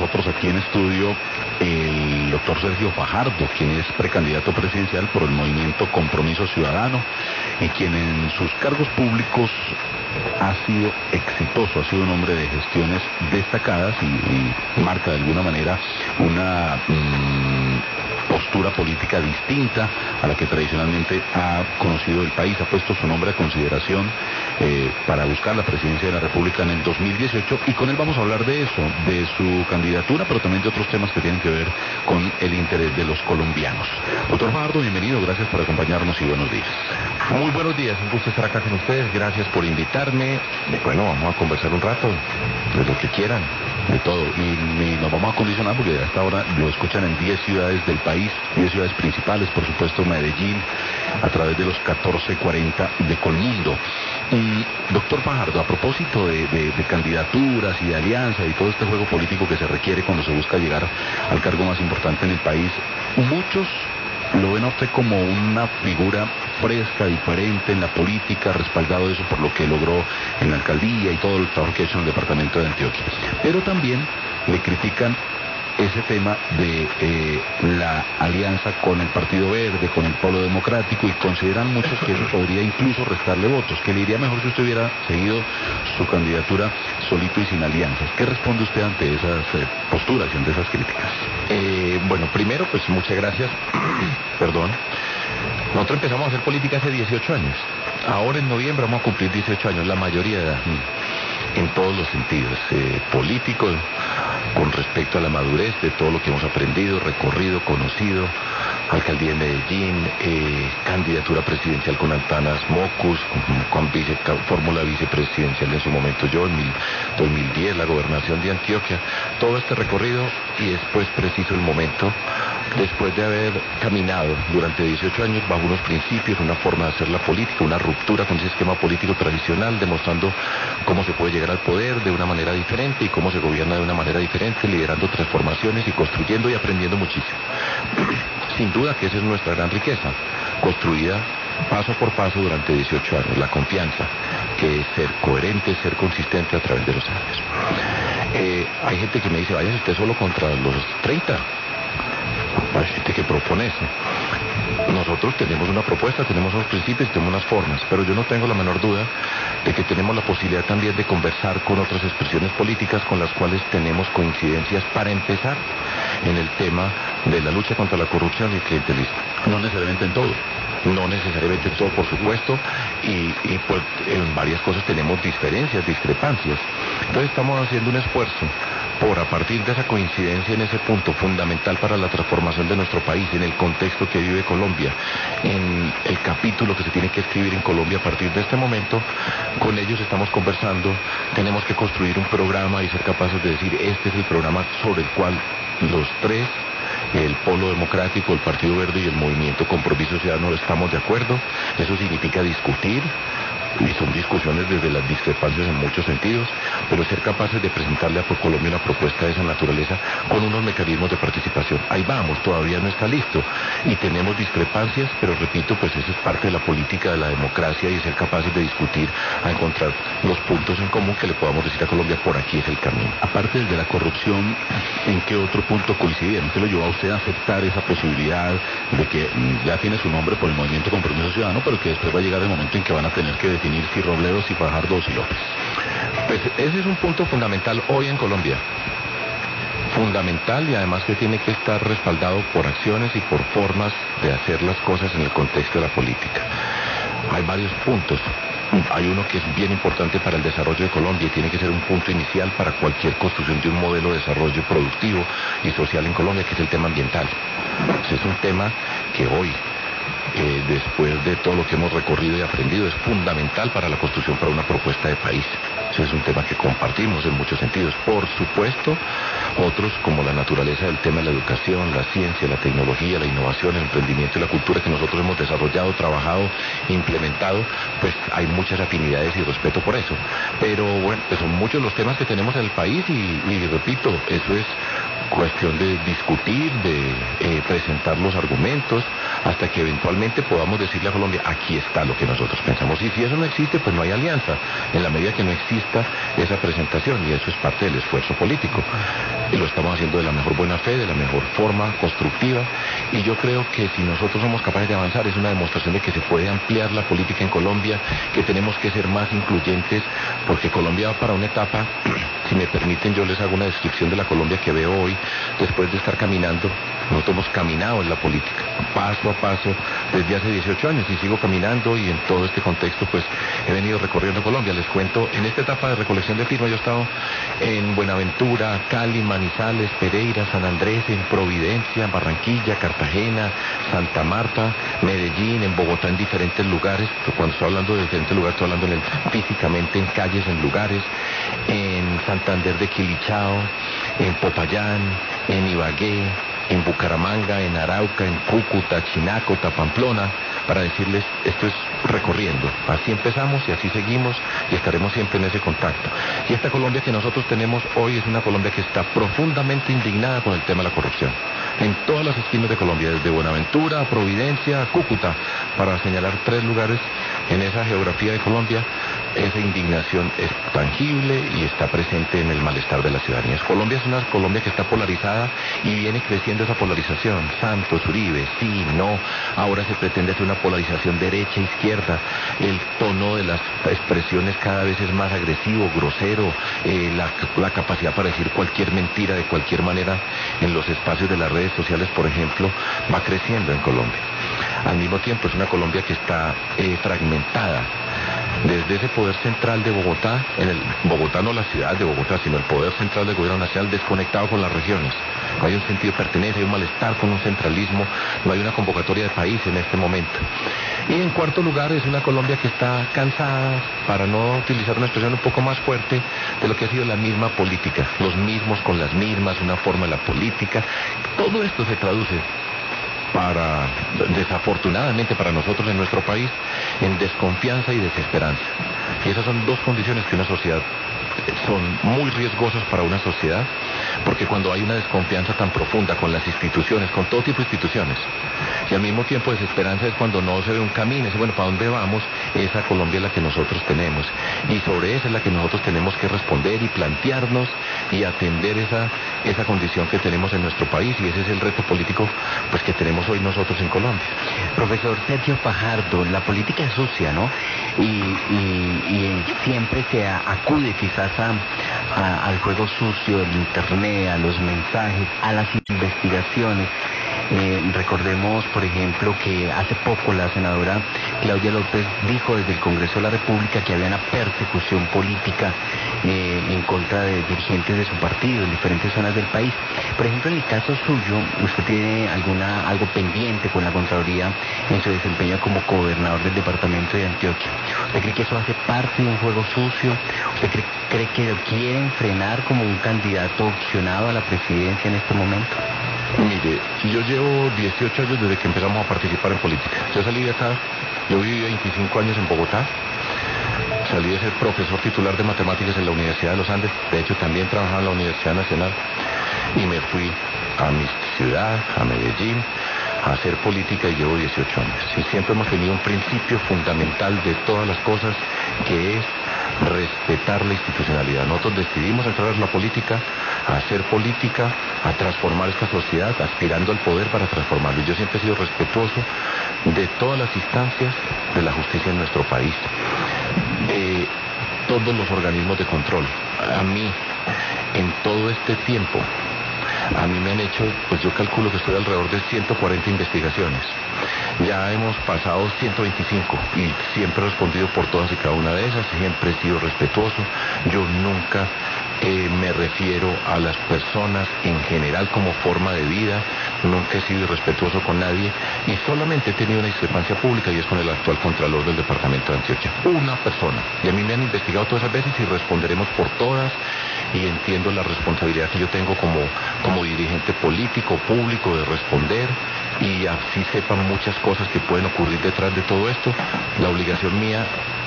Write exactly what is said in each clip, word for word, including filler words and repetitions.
nosotros aquí en estudio el doctor Sergio Fajardo, quien es precandidato presidencial por el movimiento Compromiso Ciudadano y quien en sus cargos públicos ha sido exitoso, ha sido un hombre de gestiones destacadas y, y marca de alguna manera una mmm, postura política distinta a la que tradicionalmente ha conocido el país. Ha puesto su nombre a consideración eh, para buscar la presidencia de la República en el dos mil dieciocho, y con él vamos a hablar de eso, de su candidatura, pero también de otros temas que tienen que ver con el interés de los colombianos. Doctor Fajardo, bienvenido, gracias por acompañarnos y buenos días. Muy buenos días, un gusto estar acá con ustedes, gracias por invitarme. Bueno, vamos a conversar un rato, de lo que quieran. De todo, y, y nos vamos a condicionar porque hasta ahora lo escuchan en diez ciudades del país, diez ciudades principales, por supuesto Medellín, a través de los catorce cuarenta de Colmundo. Mm, doctor Fajardo, a propósito de, de, de candidaturas y de alianza y todo este juego político que se requiere cuando se busca llegar al cargo más importante en el país, muchos lo ven a usted como una figura fresca, diferente en la política, respaldado eso por lo que logró en la alcaldía y todo el trabajo que ha hecho en el departamento de Antioquia. Pero también le critican ese tema de eh, la alianza con el Partido Verde, con el Polo Democrático, y consideran muchos que eso podría incluso restarle votos, que le iría mejor si usted hubiera seguido su candidatura solito y sin alianzas. ¿Qué responde usted ante esas eh, posturas y ante esas críticas? Eh, bueno, primero, pues muchas gracias. Perdón. Nosotros empezamos a hacer política hace dieciocho años. Ahora en noviembre vamos a cumplir dieciocho años, la mayoría de edad. En todos los sentidos, eh, políticos, con respecto a la madurez de todo lo que hemos aprendido, recorrido, conocido, alcaldía de Medellín, eh, candidatura presidencial con Antanas Mocus, con, con vice, fórmula vicepresidencial en su momento yo, en mil, dos mil diez, la gobernación de Antioquia, todo este recorrido, y después preciso el momento, después de haber caminado durante dieciocho años bajo unos principios, una forma de hacer la política, una ruptura con ese esquema político tradicional, demostrando cómo se puede llegar al poder de una manera diferente y cómo se gobierna de una manera diferente, liderando transformaciones y construyendo y aprendiendo muchísimo. Sin duda que esa es nuestra gran riqueza, construida paso por paso durante dieciocho años, la confianza, que es ser coherente, ser consistente a través de los años. Eh, hay gente que me dice, vaya usted solo contra los treinta. Hay gente que propone eso. Nosotros tenemos una propuesta, tenemos unos principios y tenemos unas formas, pero yo no tengo la menor duda de que tenemos la posibilidad también de conversar con otras expresiones políticas con las cuales tenemos coincidencias, para empezar en el tema de la lucha contra la corrupción y el clientelismo. No necesariamente en todo. No necesariamente en todo, por supuesto, y, y pues en varias cosas tenemos diferencias, discrepancias. Entonces estamos haciendo un esfuerzo por, a partir de esa coincidencia en ese punto fundamental para la transformación de nuestro país, en el contexto que vive Colombia, en el capítulo que se tiene que escribir en Colombia a partir de este momento, con ellos estamos conversando, tenemos que construir un programa y ser capaces de decir, este es el programa sobre el cual los tres, el Polo Democrático, el Partido Verde y el Movimiento Compromiso Ciudadano, estamos de acuerdo. Eso significa discutir, y son discusiones desde las discrepancias en muchos sentidos, pero ser capaces de presentarle a Colombia una propuesta de esa naturaleza con unos mecanismos de participación. Ahí vamos, todavía no está listo, y tenemos discrepancias, pero repito, pues eso es parte de la política de la democracia, y ser capaces de discutir, a encontrar los puntos en común que le podamos decir a Colombia, por aquí es el camino. Aparte del de la corrupción, ¿en qué otro punto coincidieron? ¿Qué lo llevó a usted a aceptar esa posibilidad de que ya tiene su nombre por el Movimiento Compromiso Ciudadano, pero que después va a llegar el momento en que van a tener que definir si Robledo, si Fajardo o si López? Pues ese es un punto fundamental hoy en Colombia. Fundamental, y además que tiene que estar respaldado por acciones y por formas de hacer las cosas en el contexto de la política. Hay varios puntos. Hay uno que es bien importante para el desarrollo de Colombia y tiene que ser un punto inicial para cualquier construcción de un modelo de desarrollo productivo y social en Colombia, que es el tema ambiental. Ese es un tema que hoy, eh, después de todo lo que hemos recorrido y aprendido, es fundamental para la construcción para una propuesta de país. Ese es un tema que compartimos en muchos sentidos. Por supuesto, otros como la naturaleza del tema de la educación, la ciencia, la tecnología, la innovación, el emprendimiento y la cultura que nosotros hemos desarrollado, trabajado, implementado, pues hay muchas afinidades y respeto por eso. Pero bueno, pues son muchos los temas que tenemos en el país y, y repito, eso es cuestión de discutir, de eh, presentar los argumentos, hasta que eventualmente podamos decirle a Colombia, aquí está lo que nosotros pensamos. Y si eso no existe, pues no hay alianza, en la medida que no exista esa presentación, y eso es parte del esfuerzo político. Y lo estamos haciendo de la mejor buena fe, de la mejor forma constructiva, y yo creo que si nosotros somos capaces de avanzar, es una demostración de que se puede ampliar la política en Colombia, que tenemos que ser más incluyentes, porque Colombia va para una etapa, si me permiten yo les hago una descripción de la Colombia que veo hoy, después de estar caminando. Nosotros hemos caminado en la política, paso a paso, desde hace dieciocho años, y sigo caminando, y en todo este contexto pues he venido recorriendo Colombia. Les cuento, en esta etapa de recolección de firmas yo he estado en Buenaventura, Cali, Manizales, Pereira, San Andrés, en Providencia, Barranquilla, Cartagena, Santa Marta, Medellín, en Bogotá, en diferentes lugares. Cuando estoy hablando de diferentes lugares, estoy hablando en el, físicamente en calles, en lugares, en Santander de Quilichao, en Popayán, en Ibagué, en Bucaramanga, en Arauca, en Cúcuta, Chinacota, Pamplona, para decirles, esto es recorriendo. Así empezamos y así seguimos, y estaremos siempre en ese contacto. Y esta Colombia que nosotros tenemos hoy es una Colombia que está profundamente indignada con el tema de la corrupción. En todas las esquinas de Colombia, desde Buenaventura a Providencia a Cúcuta, para señalar tres lugares en esa geografía de Colombia, esa indignación es tangible y está presente en el malestar de la ciudadanía. Colombia es una Colombia que está polarizada y viene creciendo esa polarización. Santos, Uribe, sí, no. Ahora se pretende hacer una polarización derecha-izquierda. El tono de las expresiones cada vez es más agresivo, grosero. Eh, la, la capacidad para decir cualquier mentira de cualquier manera en los espacios de las redes sociales, por ejemplo, va creciendo en Colombia. Al mismo tiempo es una Colombia que está eh, fragmentada. Desde ese poder central de Bogotá, en el Bogotá no la ciudad de Bogotá, sino el poder central del gobierno nacional, desconectado con las regiones. No hay un sentido de pertenencia, hay un malestar con un centralismo, no hay una convocatoria de país en este momento. Y en cuarto lugar es una Colombia que está cansada, para no utilizar una expresión un poco más fuerte, de lo que ha sido la misma política, los mismos con las mismas, una forma de la política. Todo esto se traduce, para, desafortunadamente para nosotros en nuestro país, en desconfianza y desesperanza. Y esas son dos condiciones que una sociedad son muy riesgosas para una sociedad, porque cuando hay una desconfianza tan profunda con las instituciones, con todo tipo de instituciones, y al mismo tiempo desesperanza es cuando no se ve un camino, es bueno, ¿para dónde vamos? Esa Colombia es la que nosotros tenemos, y sobre esa es la que nosotros tenemos que responder y plantearnos y atender esa, esa condición que tenemos en nuestro país, y ese es el reto político pues que tenemos hoy nosotros en Colombia. Profesor Sergio Fajardo, la política es sucia, ¿no? Y, y, y siempre se acude quizás a, a, al juego sucio del internet, a los mensajes, a las investigaciones. Eh, recordemos, por ejemplo, que hace poco la senadora Claudia López dijo desde el Congreso de la República que había una persecución política eh, en contra de dirigentes de su partido en diferentes zonas del país. Por ejemplo, en el caso suyo, ¿usted tiene alguna algo pendiente con la Contraloría en su desempeño como gobernador del departamento de Antioquia? ¿Usted cree que eso hace parte de un juego sucio? ¿Usted cree, cree que lo quieren frenar como un candidato opcionado a la presidencia en este momento? Mire, yo llevo dieciocho años desde que empezamos a participar en política. Yo salí de acá, yo viví veinticinco años en Bogotá, salí de ser profesor titular de matemáticas en la Universidad de los Andes, de hecho también trabajaba en la Universidad Nacional, y me fui a mi ciudad, a Medellín, a hacer política, y llevo dieciocho años. Y siempre hemos tenido un principio fundamental de todas las cosas, que es respetar la institucionalidad. Nosotros decidimos entrar a la política, a hacer política, a transformar esta sociedad, aspirando al poder para transformarlo. Y yo siempre he sido respetuoso de todas las instancias de la justicia en nuestro país, de todos los organismos de control. A mí, en todo este tiempo, a mí me han hecho, pues yo calculo que estoy alrededor de ciento cuarenta investigaciones. Ya hemos pasado ciento veinticinco y siempre he respondido por todas y cada una de esas, siempre he sido respetuoso. Yo nunca eh, me refiero a las personas en general como forma de vida, nunca he sido irrespetuoso con nadie, y solamente he tenido una discrepancia pública, y es con el actual Contralor del Departamento de Antioquia. Una persona. Y a mí me han investigado todas esas veces y responderemos por todas, y entiendo la responsabilidad que yo tengo como, como dirigente político, público, de responder, y así sepan muchas cosas que pueden ocurrir detrás de todo esto. La obligación mía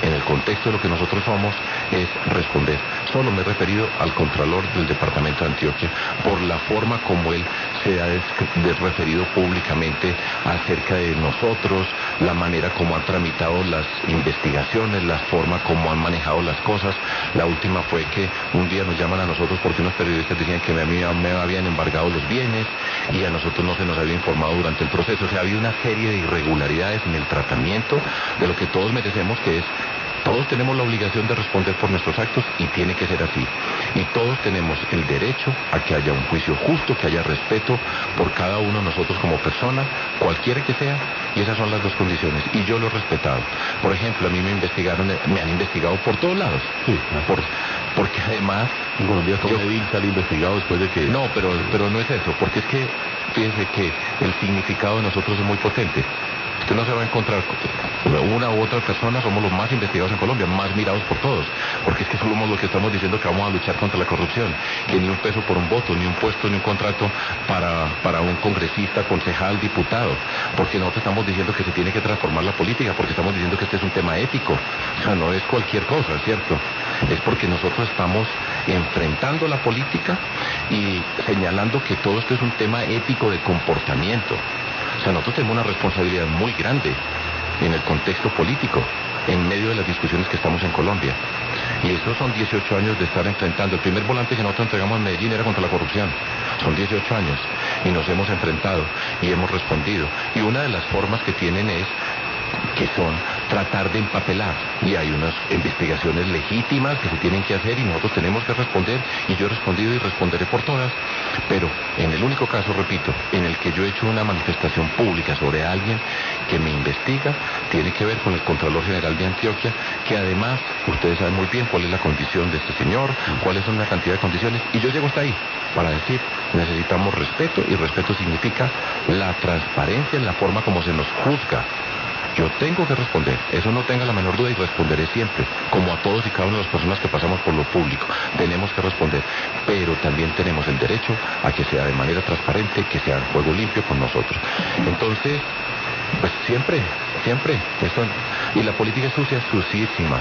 en el contexto de lo que nosotros somos, es responder. Solo me he referido al Contralor del Departamento de Antioquia, por la forma como él se ha referido públicamente acerca de nosotros, la manera como han tramitado las investigaciones, la forma como han manejado las cosas. La última fue que un día nos llaman a nosotros porque unos periodistas decían que me, me habían embargado los bienes y a nosotros no se nos había informado durante el proceso. O sea, había una serie de irregularidades en el tratamiento de lo que todos merecemos, que es: todos tenemos la obligación de responder por nuestros actos y tiene que ser así. Y todos tenemos el derecho a que haya un juicio justo, que haya respeto por cada uno de nosotros como persona, cualquiera que sea, y esas son las dos condiciones. Y yo lo he respetado. Por ejemplo, a mí me investigaron, me han investigado por todos lados. Sí, por, porque además... En Colombia todo Medellín sale investigado después de que... No, pero, pero no es eso, porque es que, fíjense que el significado de nosotros es muy potente. Usted no se va a encontrar con una u otra persona, somos los más investigados en Colombia, más mirados por todos, porque es que somos los que estamos diciendo que vamos a luchar contra la corrupción, que ni un peso por un voto, ni un puesto, ni un contrato para, para un congresista, concejal, diputado, porque nosotros estamos diciendo que se tiene que transformar la política, porque estamos diciendo que este es un tema ético, o sea, no es cualquier cosa, ¿cierto? Es porque nosotros estamos enfrentando la política y señalando que todo esto es un tema ético de comportamiento. O sea, nosotros tenemos una responsabilidad muy grande en el contexto político, en medio de las discusiones que estamos en Colombia. Y estos son dieciocho años de estar enfrentando. El primer volante que nosotros entregamos en Medellín era contra la corrupción. Son dieciocho años. Y nos hemos enfrentado y hemos respondido. Y una de las formas que tienen es que son tratar de empapelar, y hay unas investigaciones legítimas que se tienen que hacer y nosotros tenemos que responder, y yo he respondido y responderé por todas, pero en el único caso, repito, en el que yo he hecho una manifestación pública sobre alguien que me investiga, tiene que ver con el Contralor General de Antioquia, que además ustedes saben muy bien cuál es la condición de este señor, cuáles son la cantidad de condiciones, y yo llego hasta ahí para decir: necesitamos respeto, y respeto significa la transparencia en la forma como se nos juzga. Yo tengo que responder, eso no tenga la menor duda, y responderé siempre, como a todos y cada una de las personas que pasamos por lo público. Tenemos que responder, pero también tenemos el derecho a que sea de manera transparente, que sea en juego limpio con nosotros. Entonces, pues siempre, siempre, esto, y la política es sucia, sucísima.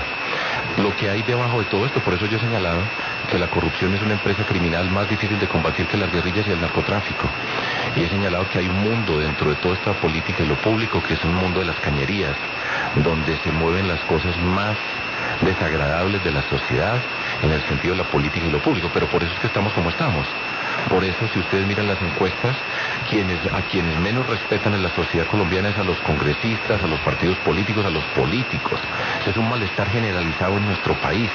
Lo que hay debajo de todo esto, por eso yo he señalado que la corrupción es una empresa criminal más difícil de combatir que las guerrillas y el narcotráfico. Y he señalado que hay un mundo dentro de toda esta política y lo público, que es un mundo de las cañerías, donde se mueven las cosas más desagradables de la sociedad en el sentido de la política y lo público. Pero por eso es que estamos como estamos. Por eso, si ustedes miran las encuestas, quienes, a quienes menos respetan en la sociedad colombiana es a los congresistas, a los partidos políticos, a los políticos. Ese es un malestar generalizado en nuestro país.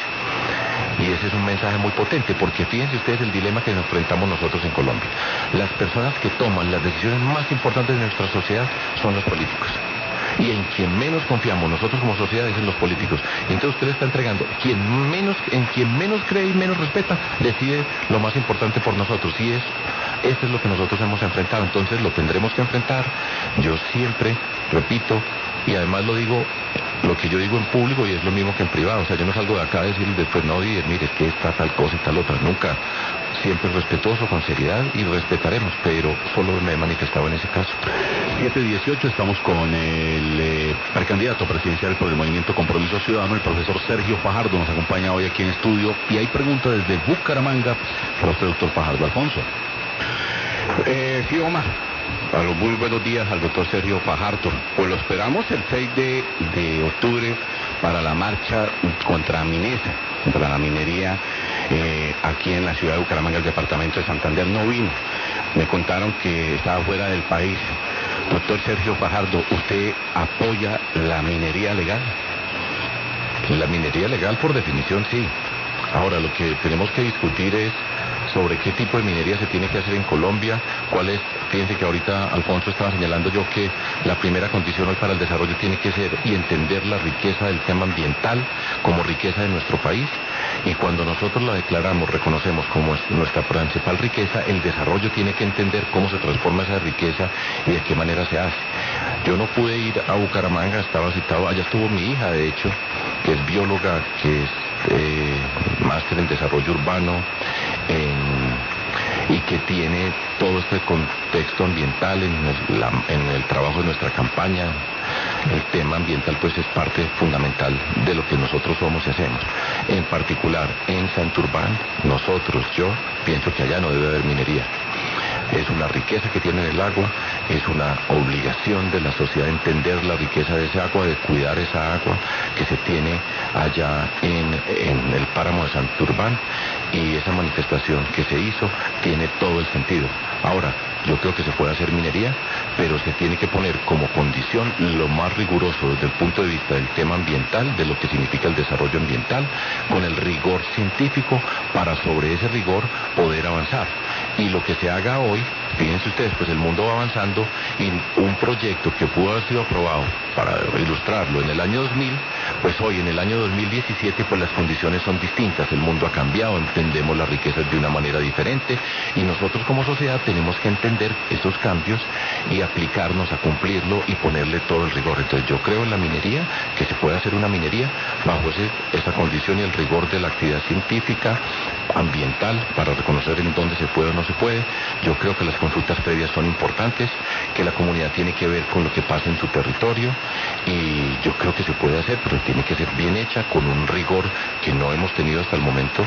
Y ese es un mensaje muy potente, porque fíjense ustedes el dilema que nos enfrentamos nosotros en Colombia. Las personas que toman las decisiones más importantes de nuestra sociedad son los políticos. Y en quien menos confiamos nosotros como sociedad es en los políticos. Y entonces usted le está entregando, quien menos, en quien menos cree y menos respeta, decide lo más importante por nosotros. Y es, esto es lo que nosotros hemos enfrentado. Entonces lo tendremos que enfrentar. Yo siempre, repito, y además lo digo, lo que yo digo en público, y es lo mismo que en privado. O sea, yo no salgo de acá a decir después, no, y mire, es que está tal cosa y tal otra. Nunca. Siempre respetuoso, con seriedad, y respetaremos, pero solo me he manifestado en ese caso. siete dieciocho, estamos con el eh, precandidato presidencial por el Movimiento Compromiso Ciudadano, el profesor Sergio Fajardo, nos acompaña hoy aquí en estudio, y hay pregunta desde Bucaramanga para usted, doctor Fajardo. Alfonso. Eh, sí, Omar. A los muy buenos días al doctor Sergio Fajardo. Pues lo esperamos el seis de, de octubre para la marcha contra Minesa, contra la minería eh, aquí en la ciudad de Bucaramanga, el departamento de Santander. No vino. Me contaron que estaba fuera del país. Doctor Sergio Fajardo, ¿usted apoya la minería legal? La minería legal, por definición, sí. Ahora, lo que tenemos que discutir es sobre qué tipo de minería se tiene que hacer en Colombia, cuál es, fíjense que ahorita Alfonso estaba señalando yo que la primera condición hoy para el desarrollo tiene que ser y entender la riqueza del tema ambiental como riqueza de nuestro país, y cuando nosotros la declaramos, reconocemos como nuestra principal riqueza, el desarrollo tiene que entender cómo se transforma esa riqueza y de qué manera se hace. Yo no pude ir a Bucaramanga, estaba citado, allá estuvo mi hija, de hecho, que es bióloga, que es eh, máster en desarrollo urbano, en, y que tiene todo este contexto ambiental en el, la, en el trabajo de nuestra campaña. El tema ambiental pues es parte fundamental de lo que nosotros somos y hacemos. En particular, en Santurbán, nosotros, yo, pienso que allá no debe haber minería. Es una riqueza que tiene el agua, es una obligación de la sociedad entender la riqueza de esa agua, de cuidar esa agua que se tiene allá en, en el páramo de Santurbán, y esa manifestación que se hizo tiene todo el sentido. Ahora, yo creo que se puede hacer minería, pero se tiene que poner como condición lo más riguroso desde el punto de vista del tema ambiental, de lo que significa el desarrollo ambiental, con el rigor científico, para sobre ese rigor poder avanzar. Y lo que se haga hoy, fíjense ustedes, pues el mundo va avanzando, y un proyecto que pudo haber sido aprobado, para ilustrarlo, en el año dos mil, pues hoy en el año dos mil diecisiete, pues las condiciones son distintas, el mundo ha cambiado, entendemos las riquezas de una manera diferente, y nosotros como sociedad tenemos que entender esos cambios y aplicarnos a cumplirlo y ponerle todo el rigor. Entonces yo creo en la minería, que se puede hacer una minería bajo ese, esa condición y el rigor de la actividad científica, ambiental, para reconocer en dónde se puede o no se puede. Yo creo que las consultas previas son importantes, que la comunidad tiene que ver con lo que pasa en tu territorio, y yo creo que se puede hacer, pero tiene que ser bien hecha, con un rigor que no hemos tenido hasta el momento,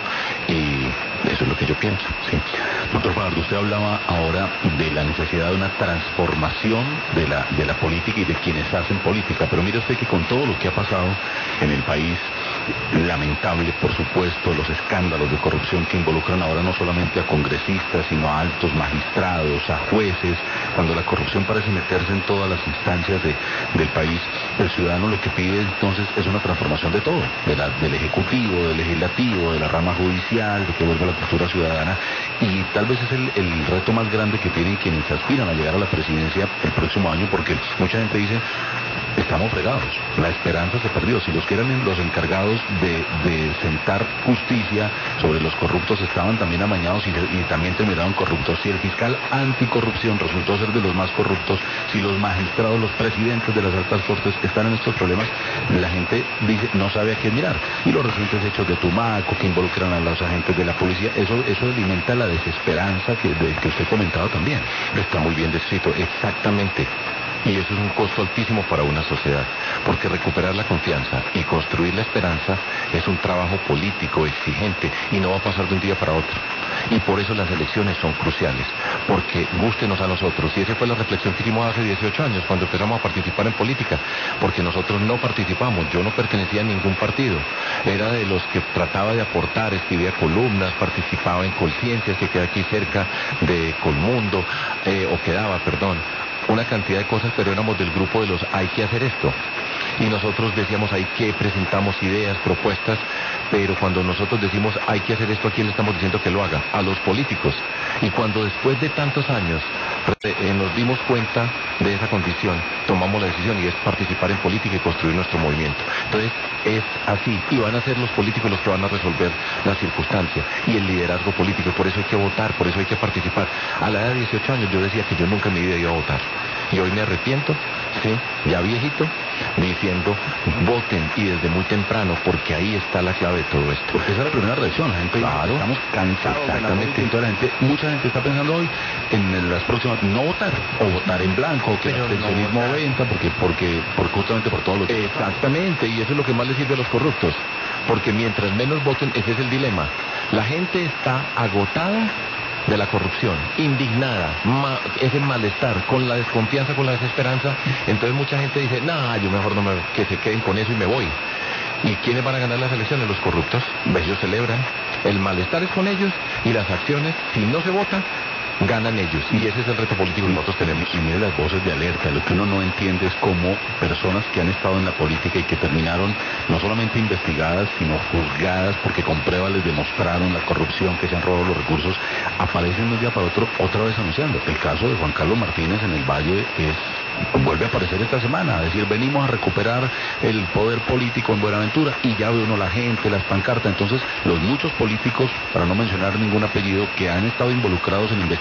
y eso es lo que yo pienso. Sí. Doctor Fajardo, usted hablaba ahora de la necesidad de una transformación de la, de la política y de quienes hacen política, pero mire usted que con todo lo que ha pasado en el país, lamentable por supuesto, los escándalos de corrupción que involucran ahora no solamente a congresistas, sino a altos magistrados, a jueces, cuando la corrupción parece meterse en todas las instancias de, del país, el ciudadano lo que pide entonces es una transformación de todo, de la, del ejecutivo, del legislativo, de la rama judicial, de que vuelva la cultura ciudadana, y tal vez es el, el reto más grande que tienen quienes aspiran a llegar a la presidencia el próximo año, porque mucha gente dice, estamos fregados, la esperanza se perdió. Si los que eran los encargados de, de sentar justicia sobre los corruptos estaban también amañados y, y también terminaron corruptos, si el fiscal anticorrupción resultó ser de los más corruptos, si los magistrados, los presidentes de las altas cortes están en estos problemas, la gente dice, no sabe a qué mirar. Y los recientes hechos de Tumaco, que involucran a los agentes de la policía, eso, eso alimenta la desesperanza que, de, que usted comentaba también. Está muy bien descrito, exactamente. Y eso es un costo altísimo para una sociedad, porque recuperar la confianza y construir la esperanza es un trabajo político exigente y no va a pasar de un día para otro. Y por eso las elecciones son cruciales, porque gústenos a nosotros, y esa fue la reflexión que hicimos hace dieciocho años cuando empezamos a participar en política, porque nosotros no participamos, yo no pertenecía a ningún partido, era de los que trataba de aportar, escribía columnas, participaba en Colciencias, que queda aquí cerca de Colmundo, eh, o quedaba, perdón, una cantidad de cosas, pero éramos del grupo de los hay que hacer esto. Y nosotros decíamos hay que, presentamos ideas, propuestas, pero cuando nosotros decimos hay que hacer esto, ¿a quién le estamos diciendo que lo haga? A los políticos. Y cuando después de tantos años eh, nos dimos cuenta de esa condición, tomamos la decisión, y es participar en política y construir nuestro movimiento. Entonces es así, y van a ser los políticos los que van a resolver las circunstancias y el liderazgo político, y por eso hay que votar, por eso hay que participar. A la edad de dieciocho años yo decía que yo nunca en mi vida iba a votar, y hoy me arrepiento, sí, ya viejito, diciendo voten, y desde muy temprano, porque ahí está la clave de todo esto. Porque esa es la primera reacción, la gente claro, dice, estamos cansados de la política, entonces la gente, mucha gente está pensando hoy en las próximas, no votar, o votar en blanco, o que el abstencionismo no venta, porque, porque, porque justamente por todo lo que... Exactamente, y eso es lo que más les sirve a los corruptos, porque mientras menos voten, ese es el dilema. La gente está agotada de la corrupción, indignada, ma, ese malestar, con la desconfianza, con la desesperanza. Entonces mucha gente dice, nah, yo mejor no me, que se queden con eso y me voy. ¿Y quiénes van a ganar las elecciones? Los corruptos. Ellos celebran. El malestar es con ellos, y las acciones, si no se vota, ganan ellos, y ese es el reto político que nosotros tenemos. Y mire las voces de alerta, lo que uno no entiende es cómo personas que han estado en la política y que terminaron no solamente investigadas, sino juzgadas porque con pruebas les demostraron la corrupción, que se han robado los recursos, aparecen de un día para otro otra vez anunciando. El caso de Juan Carlos Martínez en el Valle es, vuelve a aparecer esta semana, a decir, venimos a recuperar el poder político en Buenaventura, y ya ve uno la gente, las pancartas. Entonces los muchos políticos, para no mencionar ningún apellido, que han estado involucrados en investigaciones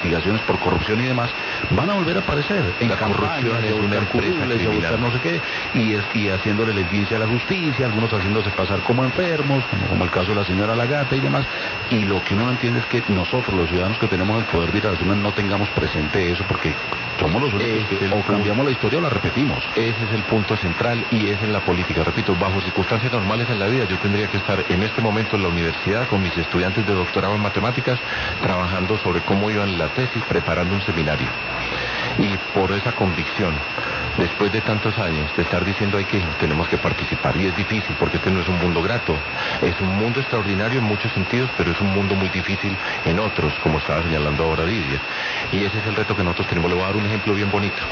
investigaciones por corrupción y demás, van a volver a aparecer en la corrupción es una empresa criminal, no sé qué, y, es, y haciéndole la audiencia a la justicia, algunos haciéndose pasar como enfermos, como, como el caso de la señora Lagata y demás, y lo que uno no entiende es que nosotros, los ciudadanos que tenemos el poder de ir a las urnas, no tengamos presente eso, porque somos los únicos que o cambiamos la historia o la repetimos. Ese es el punto central y es en la política. Repito, bajo circunstancias normales en la vida, yo tendría que estar en este momento en la universidad con mis estudiantes de doctorado en matemáticas, trabajando sobre cómo iban la tesis, preparando un seminario. Y por esa convicción, después de tantos años de estar diciendo hay que tenemos que participar, y es difícil porque este no es un mundo grato, es un mundo extraordinario en muchos sentidos, pero es un mundo muy difícil en otros, como estaba señalando ahora Lidia, y ese es el reto que nosotros tenemos. Le voy a dar un ejemplo bien bonito.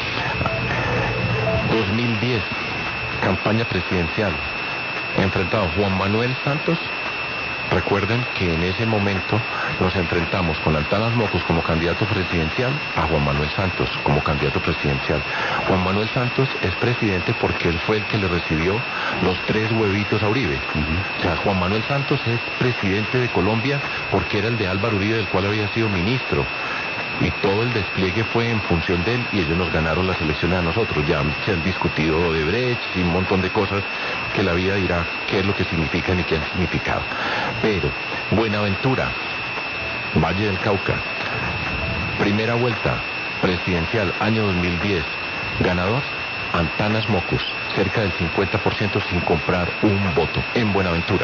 dos mil diez, campaña presidencial, enfrentado Juan Manuel Santos. Recuerden que en ese momento nos enfrentamos con Antanas Mocus como candidato presidencial a Juan Manuel Santos como candidato presidencial. Juan Manuel Santos es presidente porque él fue el que le recibió los tres huevitos a Uribe. Uh-huh. O sea, Juan Manuel Santos es presidente de Colombia porque era el de Álvaro Uribe, del cual había sido ministro. Y todo el despliegue fue en función de él y ellos nos ganaron las elecciones a nosotros. Ya se han discutido de Brecht y un montón de cosas que la vida dirá qué es lo que significan y qué han significado. Pero Buenaventura, Valle del Cauca, primera vuelta presidencial, año dos mil diez, ganador Antanas Mocus, cerca del cincuenta por ciento sin comprar un voto en Buenaventura.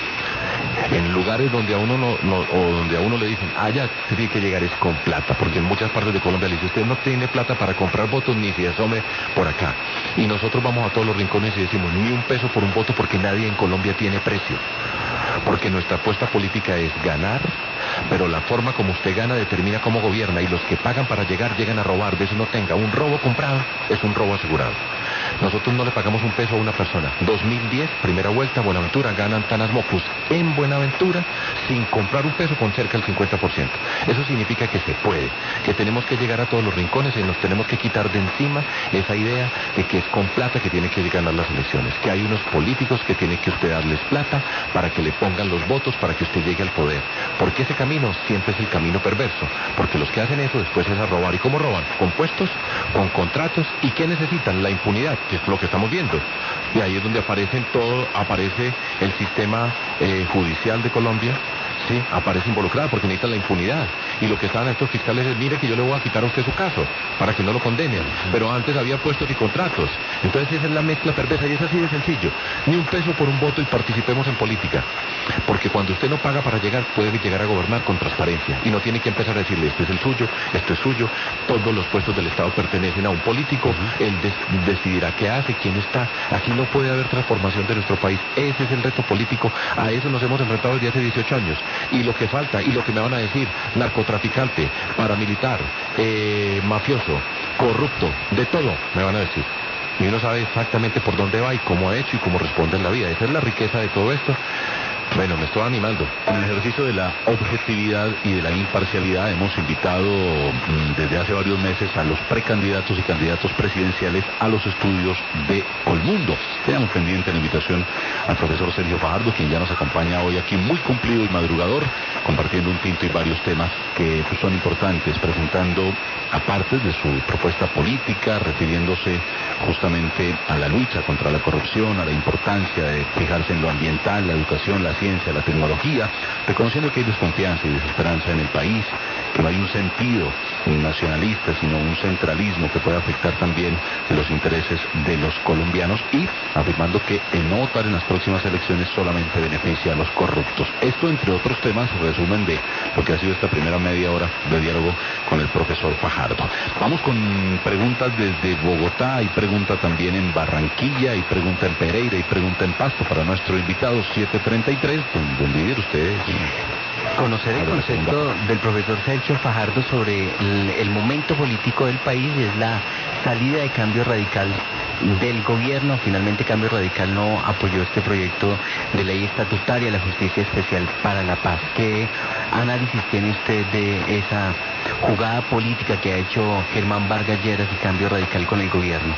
En lugares donde a uno no, no, o donde a uno le dicen, ah, ya se tiene que llegar es con plata, porque en muchas partes de Colombia le dicen, usted no tiene plata para comprar votos ni se asome por acá. Y nosotros vamos a todos los rincones y decimos, ni un peso por un voto, porque nadie en Colombia tiene precio. Porque nuestra apuesta política es ganar, pero la forma como usted gana determina cómo gobierna, y los que pagan para llegar llegan a robar. De eso no tenga. Un robo comprado es un robo asegurado. Nosotros no le pagamos un peso a una persona. dos mil diez, primera vuelta, Buenaventura, gana Antanas Mocus en Buenaventura sin comprar un peso con cerca del cincuenta por ciento. Eso significa que se puede, que tenemos que llegar a todos los rincones y nos tenemos que quitar de encima esa idea de que es con plata que tiene que ganar las elecciones, que hay unos políticos que tienen que usted darles plata para que le pongan los votos para que usted llegue al poder. Porque ese camino siempre es el camino perverso, porque los que hacen eso después es a robar. ¿Y cómo roban? Con puestos, con contratos. ¿Y qué necesitan? La impunidad, que es lo que estamos viendo. Y ahí es donde aparecen todo, aparece el sistema eh, judicial de Colombia, sí, aparece involucrada porque necesita la impunidad. Y lo que estaban estos fiscales es, mire que yo le voy a quitar a usted su caso para que no lo condenen, pero antes había puestos y contratos. Entonces esa es la mezcla perversa y es así de sencillo. Ni un peso por un voto y participemos en política, porque cuando usted no paga para llegar, puede llegar a gobernar con transparencia y no tiene que empezar a decirle, este es el suyo, esto es suyo. Todos los puestos del Estado pertenecen a un político, él des- decidirá qué hace, quién está. Así no puede haber transformación de nuestro país. Ese es el reto político, a eso nos hemos enfrentado desde hace dieciocho años. Y lo que falta, y lo que me van a decir, narcotraficante, paramilitar, eh, mafioso, corrupto, de todo me van a decir. Y uno sabe exactamente por dónde va y cómo ha hecho y cómo responde en la vida. Esa es la riqueza de todo esto. Bueno, me estoy animando. En el ejercicio de la objetividad y de la imparcialidad hemos invitado mmm, desde hace varios meses a los precandidatos y candidatos presidenciales a los estudios de Colmundo. Teníamos pendiente la invitación al profesor Sergio Fajardo, quien ya nos acompaña hoy aquí muy cumplido y madrugador, compartiendo un tinto y varios temas que pues, son importantes, presentando aparte de su propuesta política, refiriéndose justamente a la lucha contra la corrupción, a la importancia de fijarse en lo ambiental, la educación, la ciencia, la tecnología, reconociendo que hay desconfianza y desesperanza en el país, que no hay un sentido nacionalista, sino un centralismo que puede afectar también los intereses de los colombianos, y afirmando que el no votar en las próximas elecciones solamente beneficia a los corruptos. Esto, entre otros temas, resumen de lo que ha sido esta primera media hora de diálogo con el profesor Fajardo. Vamos con preguntas desde Bogotá, hay pregunta también en Barranquilla, hay pregunta en Pereira, hay pregunta en Pasto para nuestro invitado siete treinta y tres, don, don Lider, ustedes. Conocer el concepto del profesor Sergio Fajardo sobre el, el momento político del país es la salida de Cambio Radical del gobierno. Finalmente Cambio Radical no apoyó este proyecto de ley estatutaria, la Justicia Especial para la Paz. ¿Qué análisis tiene usted de esa jugada política que ha hecho Germán Vargas Lleras y Cambio Radical con el gobierno?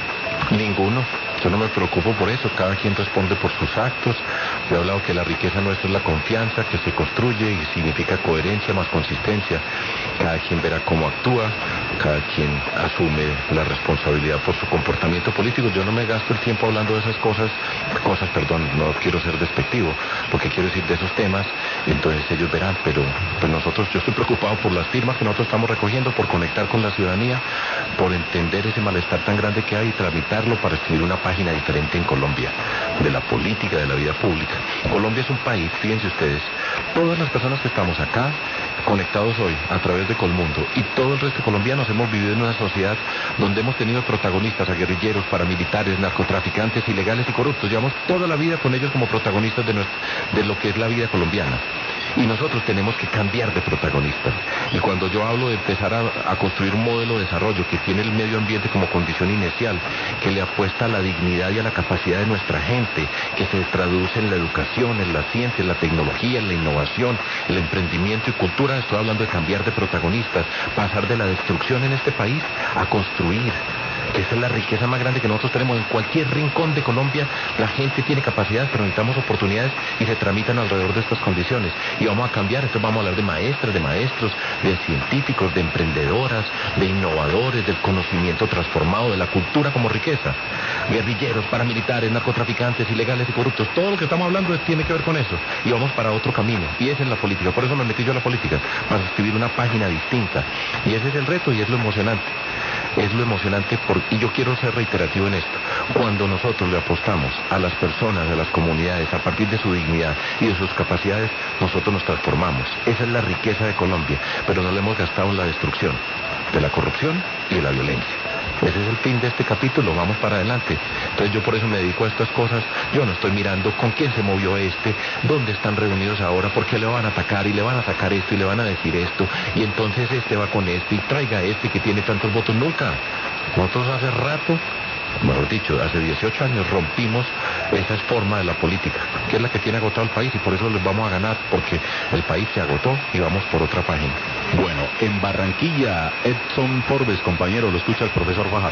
Ninguno. Yo no me preocupo por eso. Cada quien responde por sus actos. Yo he hablado que la riqueza nuestra es la confianza que se construye y significa coherencia más consistencia. Cada quien verá cómo actúa. Cada quien asume la responsabilidad por su comportamiento político. Yo no me gasto el tiempo hablando de esas cosas. Cosas, perdón, no quiero ser despectivo, porque quiero decir de esos temas. Entonces ellos verán, pero pues nosotros, yo estoy preocupado por las firmas que nosotros estamos recogiendo, por conectar con la ciudadanía, por entender ese malestar tan grande que hay y tramitarlo para escribir una página diferente en Colombia, de la política, de la vida pública. Colombia es un país, fíjense ustedes, todas las personas que estamos acá, conectados hoy a través de Colmundo, y todo el resto de colombianos hemos vivido en una sociedad donde hemos tenido protagonistas, a guerrilleros, paramilitares, narcotraficantes, ilegales y corruptos. Llevamos toda la vida con ellos como protagonistas de, nuestra, de lo que es la vida colombiana. Y nosotros tenemos que cambiar de protagonistas. Y cuando yo hablo de empezar a, a construir un modelo de desarrollo que tiene el medio ambiente como condición inicial, que le apuesta a la dignidad y a la capacidad de nuestra gente, que se traduce en la educación, en la ciencia, en la tecnología, en la innovación, el emprendimiento y cultura, estoy hablando de cambiar de protagonistas, pasar de la destrucción en este país a construir. Que esa es la riqueza más grande que nosotros tenemos. En cualquier rincón de Colombia la gente tiene capacidades, pero necesitamos oportunidades y se tramitan alrededor de estas condiciones. Y vamos a cambiar, entonces vamos a hablar de maestras, de maestros, de científicos, de emprendedoras, de innovadores, del conocimiento transformado, de la cultura como riqueza. Guerrilleros, paramilitares, narcotraficantes, ilegales y corruptos. Todo lo que estamos hablando tiene que ver con eso. Y vamos para otro camino. Y esa es la política. Por eso me metí yo a la política, para escribir una página distinta. Y ese es el reto y es lo emocionante. Es lo emocionante por, y yo quiero ser reiterativo en esto. Cuando nosotros le apostamos a las personas, a las comunidades, a partir de su dignidad y de sus capacidades, nosotros nos transformamos. Esa es la riqueza de Colombia, pero no le hemos gastado en la destrucción, de la corrupción y de la violencia. Ese es el fin de este capítulo, vamos para adelante. Entonces yo por eso me dedico a estas cosas. Yo no estoy mirando con quién se movió este, dónde están reunidos ahora, por qué le van a atacar y le van a sacar esto y le van a decir esto, y entonces este va con este y traiga este que tiene tantos votos. Nunca. Nosotros hace rato, mejor dicho, hace dieciocho años rompimos esa forma de la política, que es la que tiene agotado el país, y por eso les vamos a ganar, porque el país se agotó y vamos por otra página. Bueno, en Barranquilla, Edson Forbes, compañero, lo escucha el profesor Fajardo.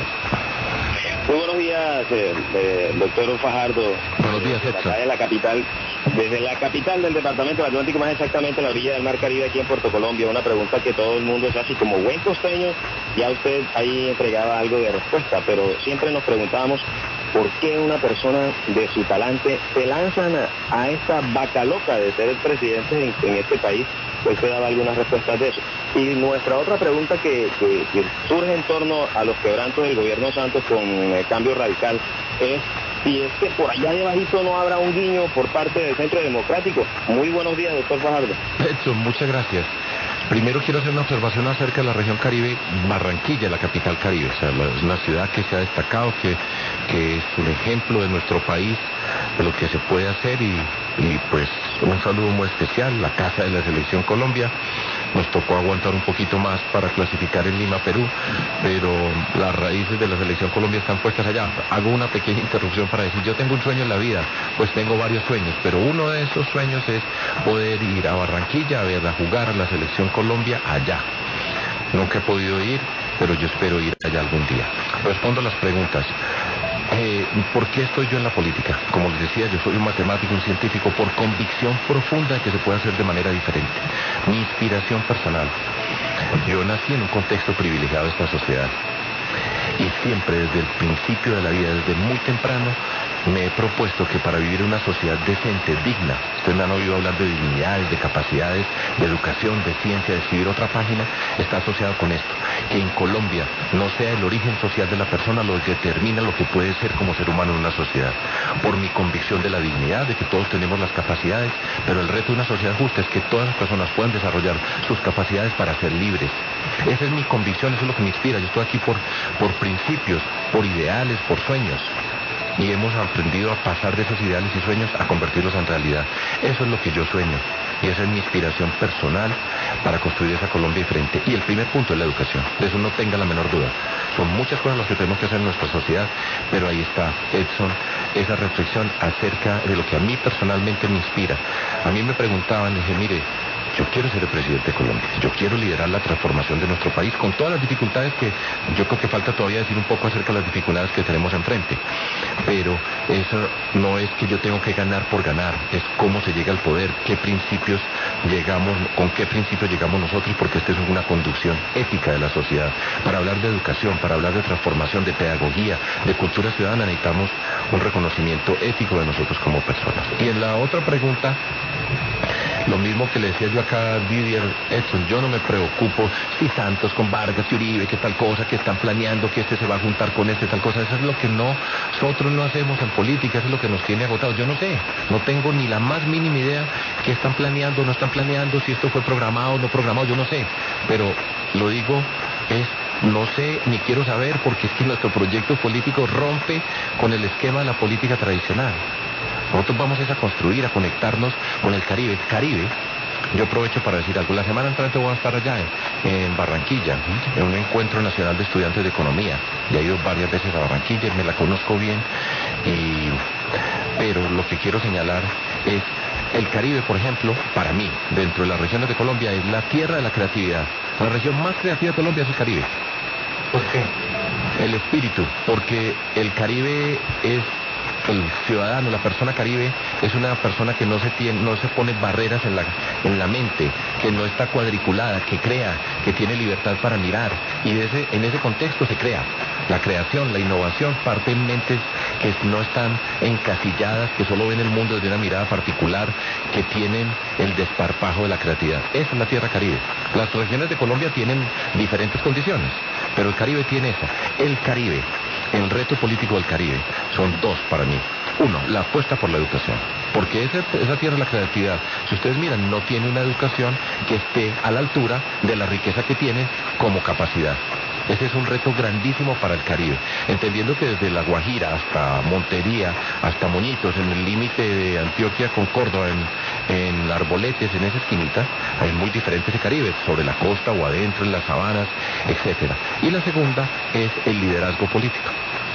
Muy buenos días, eh, eh, doctor Fajardo. Buenos días, Edson. Acá en la capital, desde la capital del departamento del Atlántico, más exactamente a la orilla del Mar Caribe, aquí en Puerto Colombia. Una pregunta que todo el mundo se hace, y como buen costeño, ya usted ahí entregaba algo de respuesta, pero siempre nos preguntábamos por qué una persona de su talante se lanzan a, a esta vaca loca de ser el presidente en, en este país. Usted daba algunas respuestas de eso. Y nuestra otra pregunta que, que, que surge en torno a los quebrantos del gobierno Santos con el cambio radical es si es que por allá debajito no habrá un guiño por parte del Centro Democrático. Muy buenos días, doctor Fajardo. Edson, muchas gracias. Primero quiero hacer una observación acerca de la región Caribe. Barranquilla, la capital Caribe, o sea, es una ciudad que se ha destacado, que, que es un ejemplo de nuestro país, de lo que se puede hacer, y, y pues un saludo muy especial, la casa de la Selección Colombia. Nos tocó aguantar un poquito más para clasificar en Lima, Perú, pero las raíces de la Selección Colombia están puestas allá. Hago una pequeña interrupción para decir, yo tengo un sueño en la vida, pues tengo varios sueños, pero uno de esos sueños es poder ir a Barranquilla a ver a jugar a la Selección Colombia allá. Nunca he podido ir, pero yo espero ir allá algún día. Respondo a las preguntas. Eh, ¿Por qué estoy yo en la política? Como les decía, yo soy un matemático, un científico, por convicción profunda de que se puede hacer de manera diferente. Mi inspiración personal. Yo nací en un contexto privilegiado de esta sociedad. Y siempre, desde el principio de la vida, desde muy temprano, me he propuesto que para vivir una sociedad decente, digna, ustedes me han oído hablar de dignidades, de capacidades, de educación, de ciencia, de escribir otra página, está asociado con esto. Que en Colombia no sea el origen social de la persona lo que determina lo que puede ser como ser humano en una sociedad. Por mi convicción de la dignidad, de que todos tenemos las capacidades, pero el reto de una sociedad justa es que todas las personas puedan desarrollar sus capacidades para ser libres. Esa es mi convicción, eso es lo que me inspira. Yo estoy aquí por, por principios, por ideales, por sueños. Y hemos aprendido a pasar de esos ideales y sueños a convertirlos en realidad. Eso es lo que yo sueño. Y esa es mi inspiración personal para construir esa Colombia diferente. Y el primer punto es la educación. De eso no tenga la menor duda. Son muchas cosas las que tenemos que hacer en nuestra sociedad, pero ahí está, Edson, esa reflexión acerca de lo que a mí personalmente me inspira. A mí me preguntaban, dije, mire, yo quiero ser el presidente de Colombia, yo quiero liderar la transformación de nuestro país con todas las dificultades que yo creo que falta todavía decir un poco acerca de las dificultades que tenemos enfrente. Pero eso no es que yo tengo que ganar por ganar, es cómo se llega al poder, qué principios llegamos, con qué principios llegamos nosotros, porque esta es una conducción ética de la sociedad. Para hablar de educación, para hablar de transformación, de pedagogía, de cultura ciudadana, necesitamos un reconocimiento ético de nosotros como personas. Y en la otra pregunta, lo mismo que le decía yo acá a Didier Edson, yo no me preocupo si Santos con Vargas y Uribe, que tal cosa, que están planeando que este se va a juntar con este, tal cosa. Eso es lo que no, nosotros no hacemos en política, eso es lo que nos tiene agotados. Yo no sé, no tengo ni la más mínima idea qué están planeando, no están planeando, si esto fue programado o no programado, yo no sé. Pero lo digo, es no sé ni quiero saber, porque es que nuestro proyecto político rompe con el esquema de la política tradicional. Nosotros vamos a construir, a conectarnos con el Caribe. El Caribe, yo aprovecho para decir algo. La semana entrante voy a estar allá en, en Barranquilla, en un encuentro nacional de estudiantes de economía. Ya he ido varias veces a Barranquilla, me la conozco bien. Y... Pero lo que quiero señalar es el Caribe, por ejemplo, para mí, dentro de las regiones de Colombia, es la tierra de la creatividad. La región más creativa de Colombia es el Caribe. ¿Por qué? El espíritu, porque el Caribe es... El ciudadano, la persona caribe, es una persona que no se tiene, no se pone barreras en la, en la mente, que no está cuadriculada, que crea, que tiene libertad para mirar. Y de ese, en ese contexto se crea. La creación, la innovación, parten mentes que no están encasilladas, que solo ven el mundo desde una mirada particular, que tienen el desparpajo de la creatividad. Esa es la tierra caribe. Las regiones de Colombia tienen diferentes condiciones, pero el Caribe tiene esa. El Caribe, el reto político del Caribe, son dos para mí. Uno, la apuesta por la educación, porque esa, esa tierra de la creatividad, si ustedes miran, no tiene una educación que esté a la altura de la riqueza que tiene como capacidad. Ese es un reto grandísimo para el Caribe, entendiendo que desde La Guajira hasta Montería, hasta Moñitos, en el límite de Antioquia con Córdoba, en, en Arboletes, en esa esquinita, es muy diferente ese Caribe, sobre la costa o adentro, en las sabanas, etcétera. Y la segunda es el liderazgo político.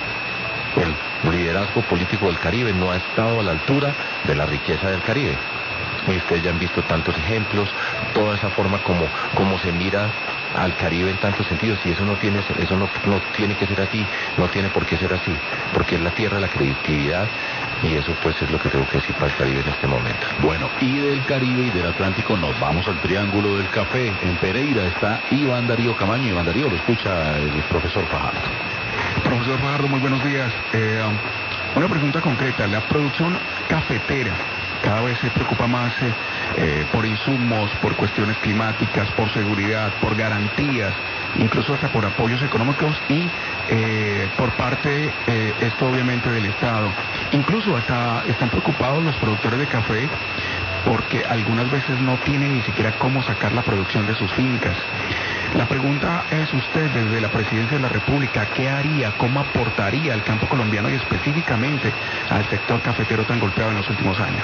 El liderazgo político del Caribe no ha estado a la altura de la riqueza del Caribe. Y ustedes ya han visto tantos ejemplos, toda esa forma como, como se mira al Caribe en tantos sentidos, y eso no tiene, eso no, no tiene que ser así, no tiene por qué ser así, porque es la tierra de la creatividad, y eso pues es lo que tengo que decir para el Caribe en este momento. Bueno, y del Caribe y del Atlántico nos vamos al Triángulo del Café. En Pereira está Iván Darío Camaño. Iván Darío, lo escucha el profesor Fajardo. Profesor Fajardo, muy buenos días. Eh, una pregunta concreta. La producción cafetera cada vez se preocupa más eh, eh, por insumos, por cuestiones climáticas, por seguridad, por garantías, incluso hasta por apoyos económicos y eh, por parte, eh, esto obviamente del Estado. Incluso hasta están preocupados los productores de café porque algunas veces no tienen ni siquiera cómo sacar la producción de sus fincas. La pregunta es, usted desde la Presidencia de la República, ¿qué haría, cómo aportaría al campo colombiano y específicamente al sector cafetero tan golpeado en los últimos años?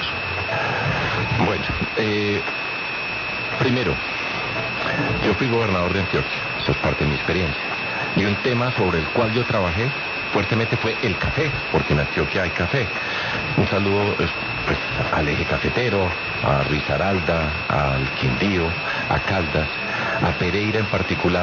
Bueno, eh, primero, yo fui gobernador de Antioquia, eso es parte de mi experiencia, y un tema sobre el cual yo trabajé fuertemente fue el café, porque en Antioquia hay café. Un saludo pues, al eje cafetero, a Risaralda, al Quindío, a Caldas, a Pereira en particular.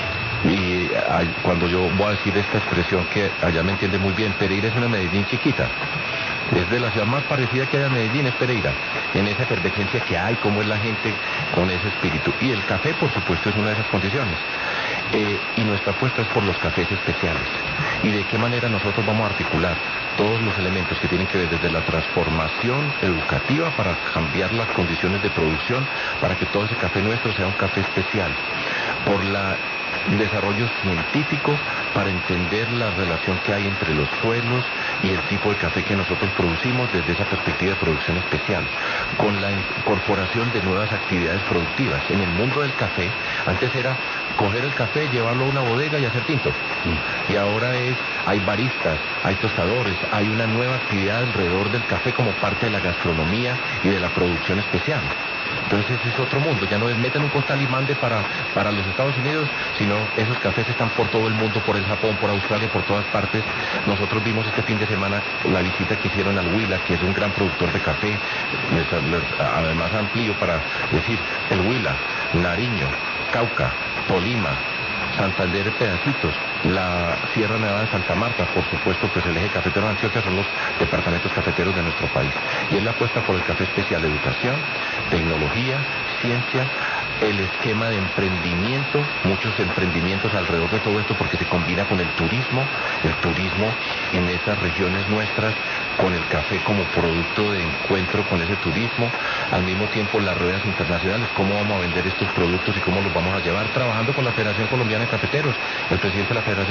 Y hay, cuando yo voy a decir esta expresión que allá me entiende muy bien, Pereira es una Medellín chiquita. Es de la ciudad más parecida que hay a Medellín, es Pereira, en esa efervescencia que hay, cómo es la gente con ese espíritu. Y el café, por supuesto, es una de esas condiciones. Eh, y nuestra apuesta es por los cafés especiales. Y de qué manera nosotros vamos a articular todos los elementos que tienen que ver desde la transformación educativa para cambiar las condiciones de producción, para que todo ese café nuestro sea un café especial. Por la un desarrollo científico para entender la relación que hay entre los suelos y el tipo de café que nosotros producimos desde esa perspectiva de producción especial, con la incorporación de nuevas actividades productivas. En el mundo del café, antes era coger el café, llevarlo a una bodega y hacer tinto. Y ahora es, hay baristas, hay tostadores, hay una nueva actividad alrededor del café como parte de la gastronomía y de la producción especial. Entonces ese es otro mundo, ya no es meten un costal y mande para, para los Estados Unidos, sino esos cafés están por todo el mundo, por el Japón, por Australia, por todas partes. Nosotros vimos este fin de semana la visita que hicieron al Huila, que es un gran productor de café, les, les, además amplío para decir, el Huila, Nariño, Cauca, Tolima, Santander pedacitos, la Sierra Nevada de Santa Marta, por supuesto, pues el eje cafetero de Antioquia son los departamentos cafeteros de nuestro país. Y es la apuesta por el café especial, educación, tecnología, ciencia, el esquema de emprendimiento, muchos emprendimientos alrededor de todo esto porque se combina con el turismo, el turismo en esas regiones nuestras, con el café como producto de encuentro con ese turismo, al mismo tiempo las ruedas internacionales, cómo vamos a vender estos productos y cómo los vamos a llevar, trabajando con la Federación Colombiana de Cafeteros. El presidente de la Federación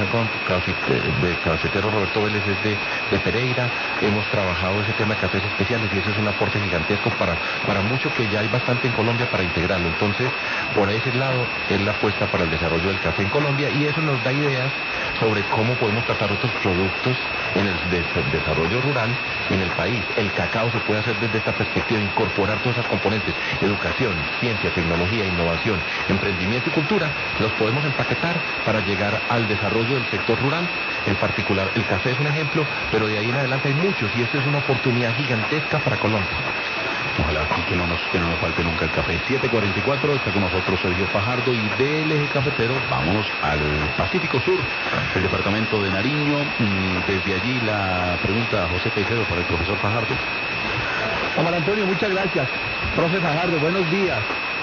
de Cafeteros, Roberto Vélez, es de, de Pereira. Hemos trabajado ese tema de cafés especiales y eso es un aporte gigantesco para, para mucho que ya hay bastante en Colombia para integrarlo. Entonces, por ese lado es la apuesta para el desarrollo del café en Colombia y eso nos da ideas sobre cómo podemos tratar otros productos en el de, desarrollo rural en el país. El cacao se puede hacer desde esta perspectiva, incorporar todas esas componentes, educación, ciencia, tecnología, innovación, emprendimiento y cultura, los podemos empaquetar para llegar al desarrollo del sector rural. En particular, el café es un ejemplo, pero de ahí en adelante hay muchos y esta es una oportunidad gigantesca para Colombia. Ojalá sí que no nos, que no nos falte nunca el café. siete cuarenta y cuatro, está con nosotros Sergio Fajardo y del eje cafetero vámonos al Pacífico Sur, el departamento de Nariño. Desde allí la pregunta a José Caicedo para el profesor Fajardo. Omar Antonio, muchas gracias. Profe Fajardo, buenos días.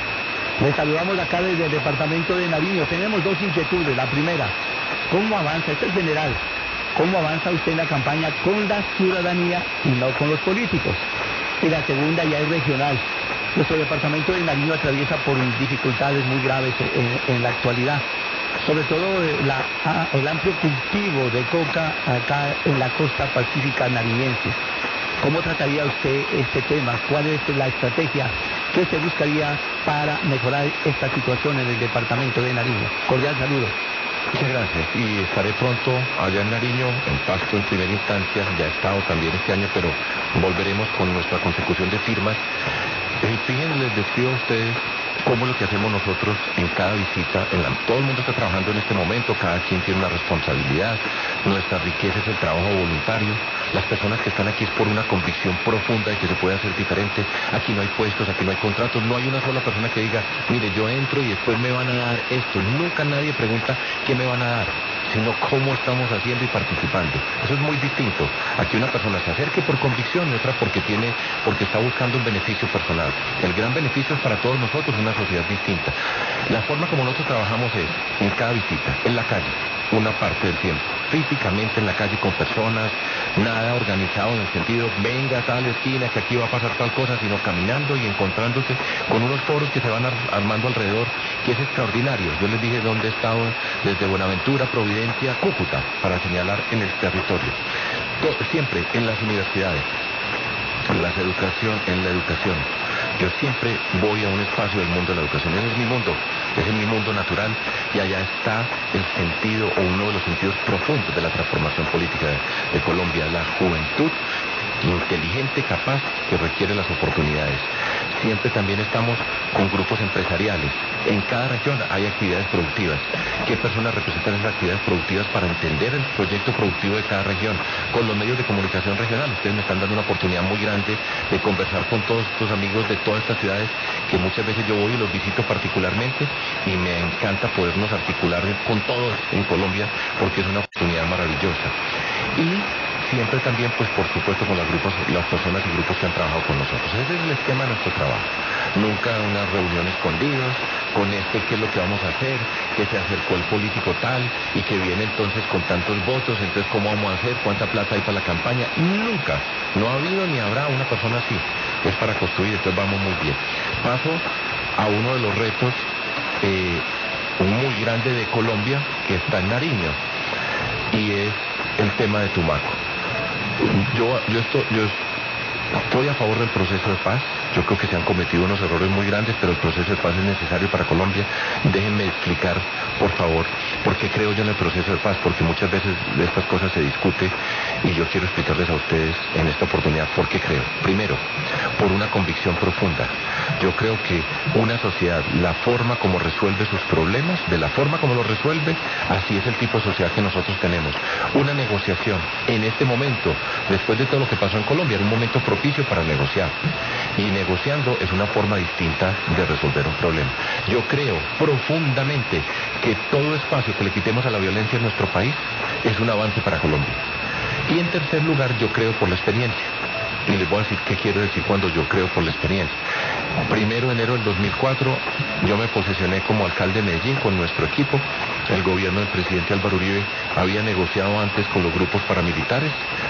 Les saludamos acá desde el departamento de Nariño. Tenemos dos inquietudes. La primera, ¿cómo avanza, este es general, cómo avanza usted en la campaña con la ciudadanía y no con los políticos? Y la segunda ya es regional. Nuestro departamento de Nariño atraviesa por dificultades muy graves en, en la actualidad. Sobre todo la, el amplio cultivo de coca acá en la costa pacífica nariñense. ¿Cómo trataría usted este tema? ¿Cuál es la estrategia que se buscaría para mejorar esta situación en el departamento de Nariño? Cordial saludo. Muchas gracias. Y estaré pronto allá en Nariño, en Pasto en primera instancia. Ya he estado también este año, pero volveremos con nuestra consecución de firmas. Eh, fíjense, les describo a ustedes cómo lo que hacemos nosotros en cada visita, en la, todo el mundo está trabajando en este momento, cada quien tiene una responsabilidad, nuestra riqueza es el trabajo voluntario, las personas que están aquí es por una convicción profunda de que se puede hacer diferente, aquí no hay puestos, aquí no hay contratos, no hay una sola persona que diga, mire, yo entro y después me van a dar esto, nunca nadie pregunta qué me van a dar, sino cómo estamos haciendo y participando. Eso es muy distinto. Aquí una persona se acerque por convicción y otra porque tiene, porque está buscando un beneficio personal. El gran beneficio es para todos nosotros, una sociedad distinta. La forma como nosotros trabajamos es, en cada visita, en la calle, una parte del tiempo, físicamente en la calle con personas, nada organizado en el sentido, venga a tal esquina que aquí va a pasar tal cosa, sino caminando y encontrándose con unos foros que se van ar armando alrededor, que es extraordinario. Yo les dije dónde he estado desde Buenaventura, Providencia, Cúcuta, para señalar en el territorio. Todo, siempre en las universidades, en la educación, en la educación. Yo siempre voy a un espacio del mundo de la educación. Ese es mi mundo, ese es mi mundo natural y allá está el sentido o uno de los sentidos profundos de la transformación política de, de Colombia, la juventud inteligente, capaz, que requiere las oportunidades. Siempre también estamos con grupos empresariales. En cada región hay actividades productivas. ¿Qué personas representan esas actividades productivas para entender el proyecto productivo de cada región? Con los medios de comunicación regional. Ustedes me están dando una oportunidad muy grande de conversar con todos estos amigos de todas estas ciudades que muchas veces yo voy y los visito particularmente y me encanta podernos articular con todos en Colombia porque es una oportunidad maravillosa. Y siempre también, pues por supuesto, con los grupos, las personas y grupos que han trabajado con nosotros. Ese es el esquema de nuestro trabajo. Nunca una reunión escondidos, con este qué es lo que vamos a hacer, que se acercó el político tal y que viene entonces con tantos votos, entonces cómo vamos a hacer, cuánta plata hay para la campaña. Nunca, no ha habido ni habrá una persona así. Es para construir, entonces vamos muy bien. Paso a uno de los retos eh, muy grande de Colombia que está en Nariño y es el tema de Tumaco. Yo, yo, esto, yo Estoy a favor del proceso de paz. Yo creo que se han cometido unos errores muy grandes, pero el proceso de paz es necesario para Colombia. Déjenme explicar, por favor, por qué creo yo en el proceso de paz, porque muchas veces de estas cosas se discute y yo quiero explicarles a ustedes en esta oportunidad por qué creo. Primero, por una convicción profunda. Yo creo que una sociedad, la forma como resuelve sus problemas, de la forma como los resuelve, así es el tipo de sociedad que nosotros tenemos. Una negociación en este momento, después de todo lo que pasó en Colombia, era un momento propicio para negociar. Y negociando es una forma distinta de resolver un problema. Yo creo profundamente que todo espacio que le quitemos a la violencia en nuestro país es un avance para Colombia. Y en tercer lugar, yo creo por la experiencia. Y les voy a decir qué quiero decir cuando yo creo por la experiencia. Primero de enero del dos mil cuatro, yo me posesioné como alcalde de Medellín con nuestro equipo. El gobierno del presidente Álvaro Uribe había negociado antes con los grupos paramilitares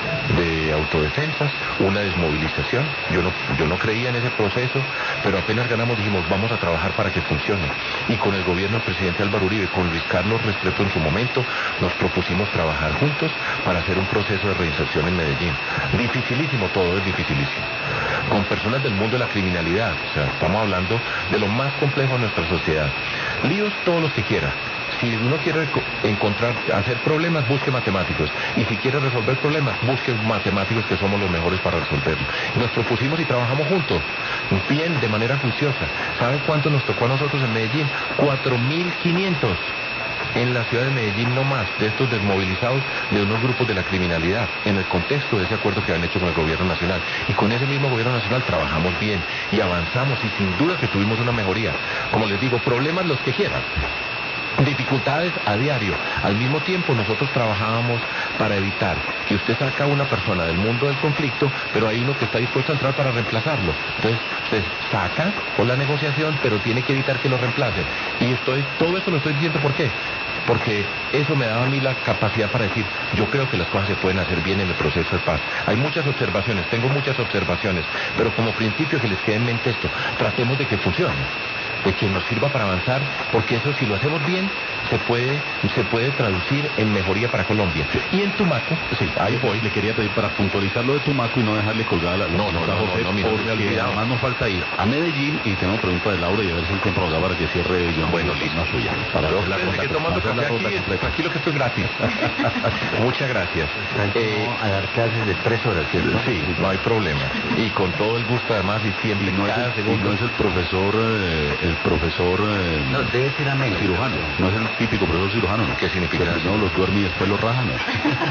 de autodefensas una desmovilización. Yo no, yo no creía en ese proceso, pero apenas ganamos dijimos vamos a trabajar para que funcione. Y con el gobierno del presidente Álvaro Uribe, con Luis Carlos Restrepo en su momento, nos propusimos trabajar juntos para hacer un proceso de reinserción en Medellín. Dificilísimo todo, es dificilísimo. Con personas del mundo de la criminalidad, o sea, estamos hablando de lo más complejo de nuestra sociedad. Líos todos los que quiera. Si uno quiere encontrar, hacer problemas, busque matemáticos. Y si quiere resolver problemas, busque matemáticos, que somos los mejores para resolverlo. Nos propusimos y trabajamos juntos, bien, de manera juiciosa. ¿Sabe cuánto nos tocó a nosotros en Medellín? cuatro mil quinientos. En la ciudad de Medellín no más, de estos desmovilizados de unos grupos de la criminalidad, en el contexto de ese acuerdo que han hecho con el gobierno nacional. Y con ese mismo gobierno nacional trabajamos bien y avanzamos y sin duda que tuvimos una mejoría. Como les digo, problemas los que quieran. Dificultades a diario. Al mismo tiempo nosotros trabajábamos para evitar que usted saca a una persona del mundo del conflicto, pero hay uno que está dispuesto a entrar para reemplazarlo. Entonces se saca con la negociación, pero tiene que evitar que lo reemplacen. Y estoy, todo esto lo estoy diciendo ¿por qué? Porque eso me daba a mí la capacidad para decir, yo creo que las cosas se pueden hacer bien en el proceso de paz. Hay muchas observaciones, tengo muchas observaciones, pero como principio que les quede en mente esto, tratemos de que funcione, de que nos sirva para avanzar, porque eso si lo hacemos bien, se puede, se puede traducir en mejoría para Colombia. Y en Tumaco, sí, ahí voy. Le quería pedir para puntualizar lo de Tumaco y no dejarle colgada la... No, no, no, José, no, no, mira, porque no me olvidaba. además nos falta ir a Medellín y tenemos pregunta de Laura y a ver si el tiempo nos da para que cierre yo. Bueno, listo. Una suya. Para Yo hacer la desde ronda, que tomando para hacer café la ronda aquí, completa. aquí lo que esto es gratis. Muchas gracias. Eh, a dar clases de tres horas, ¿cierto? Sí, no hay problema. Y con todo el gusto además y siempre, Y no, es cada el, y segundo. no es el profesor, eh, el profesor eh, No, debe ser ameno. cirujano, no es el típico profesor cirujano, ¿no? ¿Qué significa Que eso? primero los duerme y después los raja, ¿no?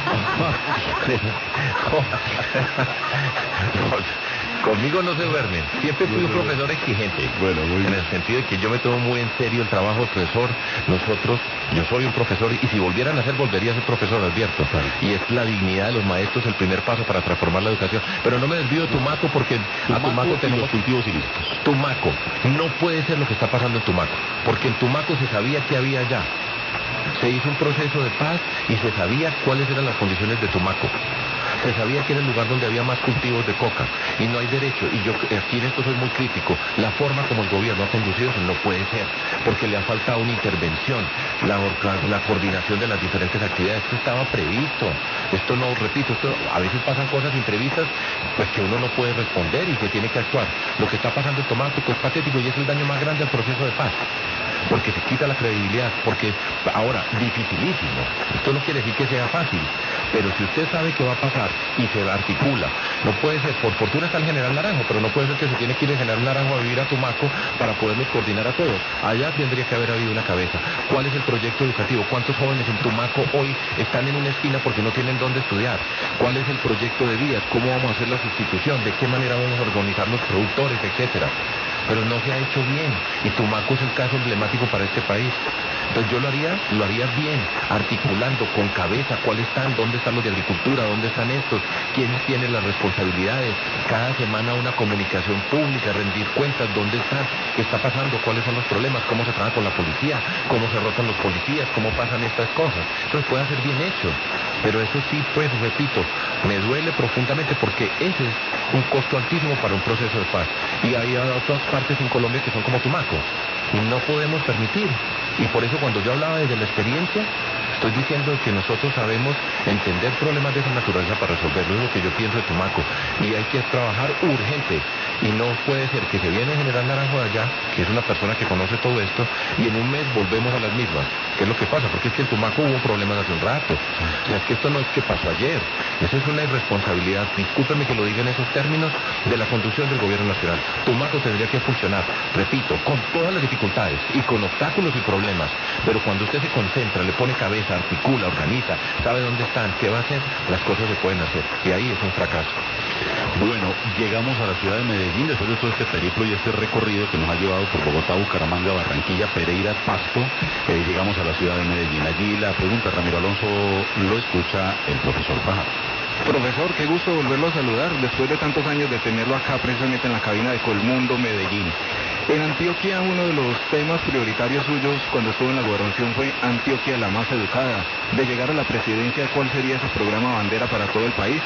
No, conmigo no se duermen. Siempre fui un profesor exigente. Bueno, muy En bien. el sentido de que yo me tomo muy en serio el trabajo de profesor. Nosotros, yo soy un profesor y si volvieran a ser, volvería a ser profesor, advierto. Claro. Y es la dignidad de los maestros el primer paso para transformar la educación. Pero no me desvío de Tumaco porque a Tumaco Tumaco y tenemos... los cultivos ilícitos. Tumaco, no puede ser lo que está pasando en Tumaco, porque en Tumaco se sabía que había allá. Se hizo un proceso de paz y se sabía cuáles eran las condiciones de Tumaco. Se sabía que era el lugar donde había más cultivos de coca y no hay derecho. Y yo aquí en esto soy muy crítico. La forma como el gobierno ha conducido eso no puede ser, porque le ha faltado una intervención, la, la coordinación de las diferentes actividades. Esto estaba previsto. Esto no, repito, esto a veces pasan cosas imprevistas, pues que uno no puede responder y se tiene que actuar. Lo que está pasando en Tumaco es patético y es el daño más grande al proceso de paz, porque se quita la credibilidad, porque ahora, dificilísimo. Esto no quiere decir que sea fácil, pero si usted sabe que va a pasar y se articula, no puede ser, por fortuna está el general Naranjo, pero no puede ser que se tiene que ir el general Naranjo a vivir a Tumaco para poderlos coordinar a todos. Allá tendría que haber habido una cabeza. ¿Cuál es el proyecto educativo? ¿Cuántos jóvenes en Tumaco hoy están en una esquina porque no tienen dónde estudiar? ¿Cuál es el proyecto de vías? ¿Cómo vamos a hacer la sustitución? ¿De qué manera vamos a organizar los productores, etcétera? Pero no se ha hecho bien y Tumaco es el caso emblemático para este país. Entonces yo lo haría, lo haría bien, articulando con cabeza cuáles están, dónde están los de agricultura, dónde están estos, quiénes tienen las responsabilidades, cada semana una comunicación pública, rendir cuentas, dónde están, qué está pasando, cuáles son los problemas, cómo se trabaja con la policía, cómo se rotan los policías, cómo pasan estas cosas. Entonces puede ser bien hecho, pero eso sí, pues repito, me duele profundamente porque ese es un costo altísimo para un proceso de paz. Y hay otras partes en Colombia que son como Tumaco y no podemos permitir. Y por eso cuando yo hablaba desde la experiencia, Estoy diciendo que nosotros sabemos entender problemas de esa naturaleza para resolverlo, es lo que yo pienso de Tumaco. Y hay que trabajar urgente. Y no puede ser que se viene General Naranjo de allá, que es una persona que conoce todo esto, y en un mes volvemos a las mismas. ¿Qué es lo que pasa? Porque es que en Tumaco hubo problemas hace un rato. O sea, es que esto no es que pasó ayer. Esa es una irresponsabilidad, discúlpeme que lo diga en esos términos, de la conducción del gobierno nacional. Tumaco tendría que funcionar, repito, con todas las dificultades y con obstáculos y problemas, pero cuando usted se concentra, le pone cabeza, articula, organiza, sabe dónde están, qué va a hacer, las cosas se pueden hacer. Y ahí es un fracaso. Bueno, llegamos a la ciudad de Medellín después de todo este periplo y este recorrido que nos ha llevado por Bogotá, Bucaramanga, Barranquilla, Pereira, Pasto. Eh, llegamos a la ciudad de Medellín. Allí la pregunta, Ramiro Alonso, lo escucha el profesor Fajardo. Profesor, qué gusto volverlo a saludar después de tantos años de tenerlo acá precisamente en la cabina de Colmundo, Medellín. En Antioquia, uno de los temas prioritarios suyos cuando estuvo en la gobernación fue Antioquia la más educada. De llegar a la presidencia, ¿cuál sería ese programa bandera para todo el país?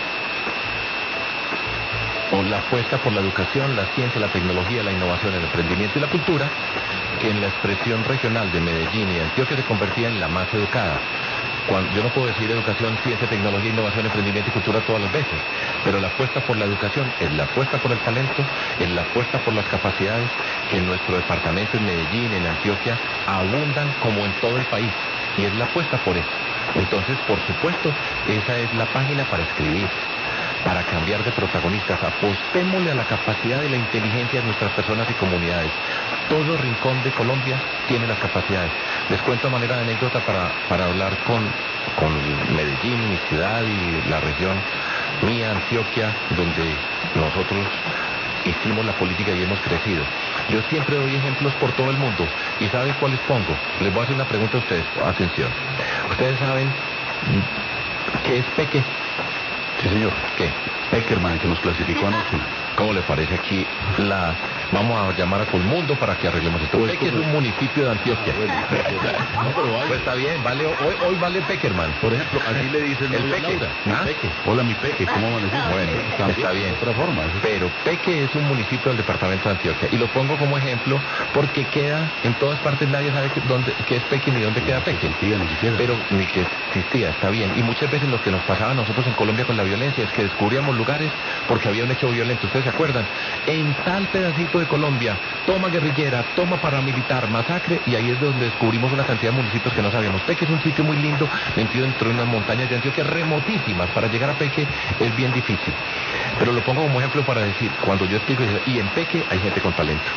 O la apuesta por la educación, la ciencia, la tecnología, la innovación, el emprendimiento y la cultura, que en la expresión regional de Medellín y Antioquia se convertía en la más educada. Cuando, yo no puedo decir educación, ciencia, tecnología, innovación, emprendimiento y cultura todas las veces, pero la apuesta por la educación es la apuesta por el talento, es la apuesta por las capacidades que en nuestro departamento, en Medellín, en Antioquia, abundan como en todo el país, y es la apuesta por eso. Entonces, por supuesto, esa es la página para escribir, para cambiar de protagonistas. Apostémosle a la capacidad y la inteligencia de nuestras personas y comunidades. Todo rincón de Colombia tiene las capacidades. Les cuento a manera de anécdota para, para hablar con, con Medellín, mi ciudad y la región mía, Antioquia, donde nosotros hicimos la política y hemos crecido. Yo siempre doy ejemplos por todo el mundo. ¿Y saben cuáles pongo? Les voy a hacer una pregunta a ustedes. Atención. ¿Ustedes saben qué es Peque? Sí, señor. ¿Qué? Peckerman, que nos clasificó anoche. ¿Cómo le parece aquí la... Vamos a llamar a Colmundo para que arreglemos esto? Pues, Peque es un municipio de Antioquia. Ah, bueno. No, pero vale. Pues está bien, vale, hoy, hoy vale Peckerman. Por ejemplo, así le dice el El novio a Peque. Laura. Mi ¿Ah? Peque. Hola, mi Peque. ¿Cómo amaneciste? Bueno, También, está bien. de otra forma. Eso es- Pero Peque es un municipio del departamento de Antioquia. Y lo pongo como ejemplo porque queda en todas partes, nadie sabe que, dónde, qué es Peque ni dónde queda Peque. existía ni siquiera. Pero ni que existía, está bien. Y muchas veces lo que nos pasaba a nosotros en Colombia con la violencia es que descubríamos lugares porque había un hecho violento. ¿Ustedes se acuerdan? En tal pedacito de Colombia, toma guerrillera, toma paramilitar, masacre, y ahí es donde descubrimos una cantidad de municipios que no sabíamos. Peque es un sitio muy lindo, metido dentro de unas montañas de Antioquia remotísimas. Para llegar a Peque es bien difícil. Pero lo pongo como ejemplo para decir, cuando yo explico, y en Peque hay gente con talento.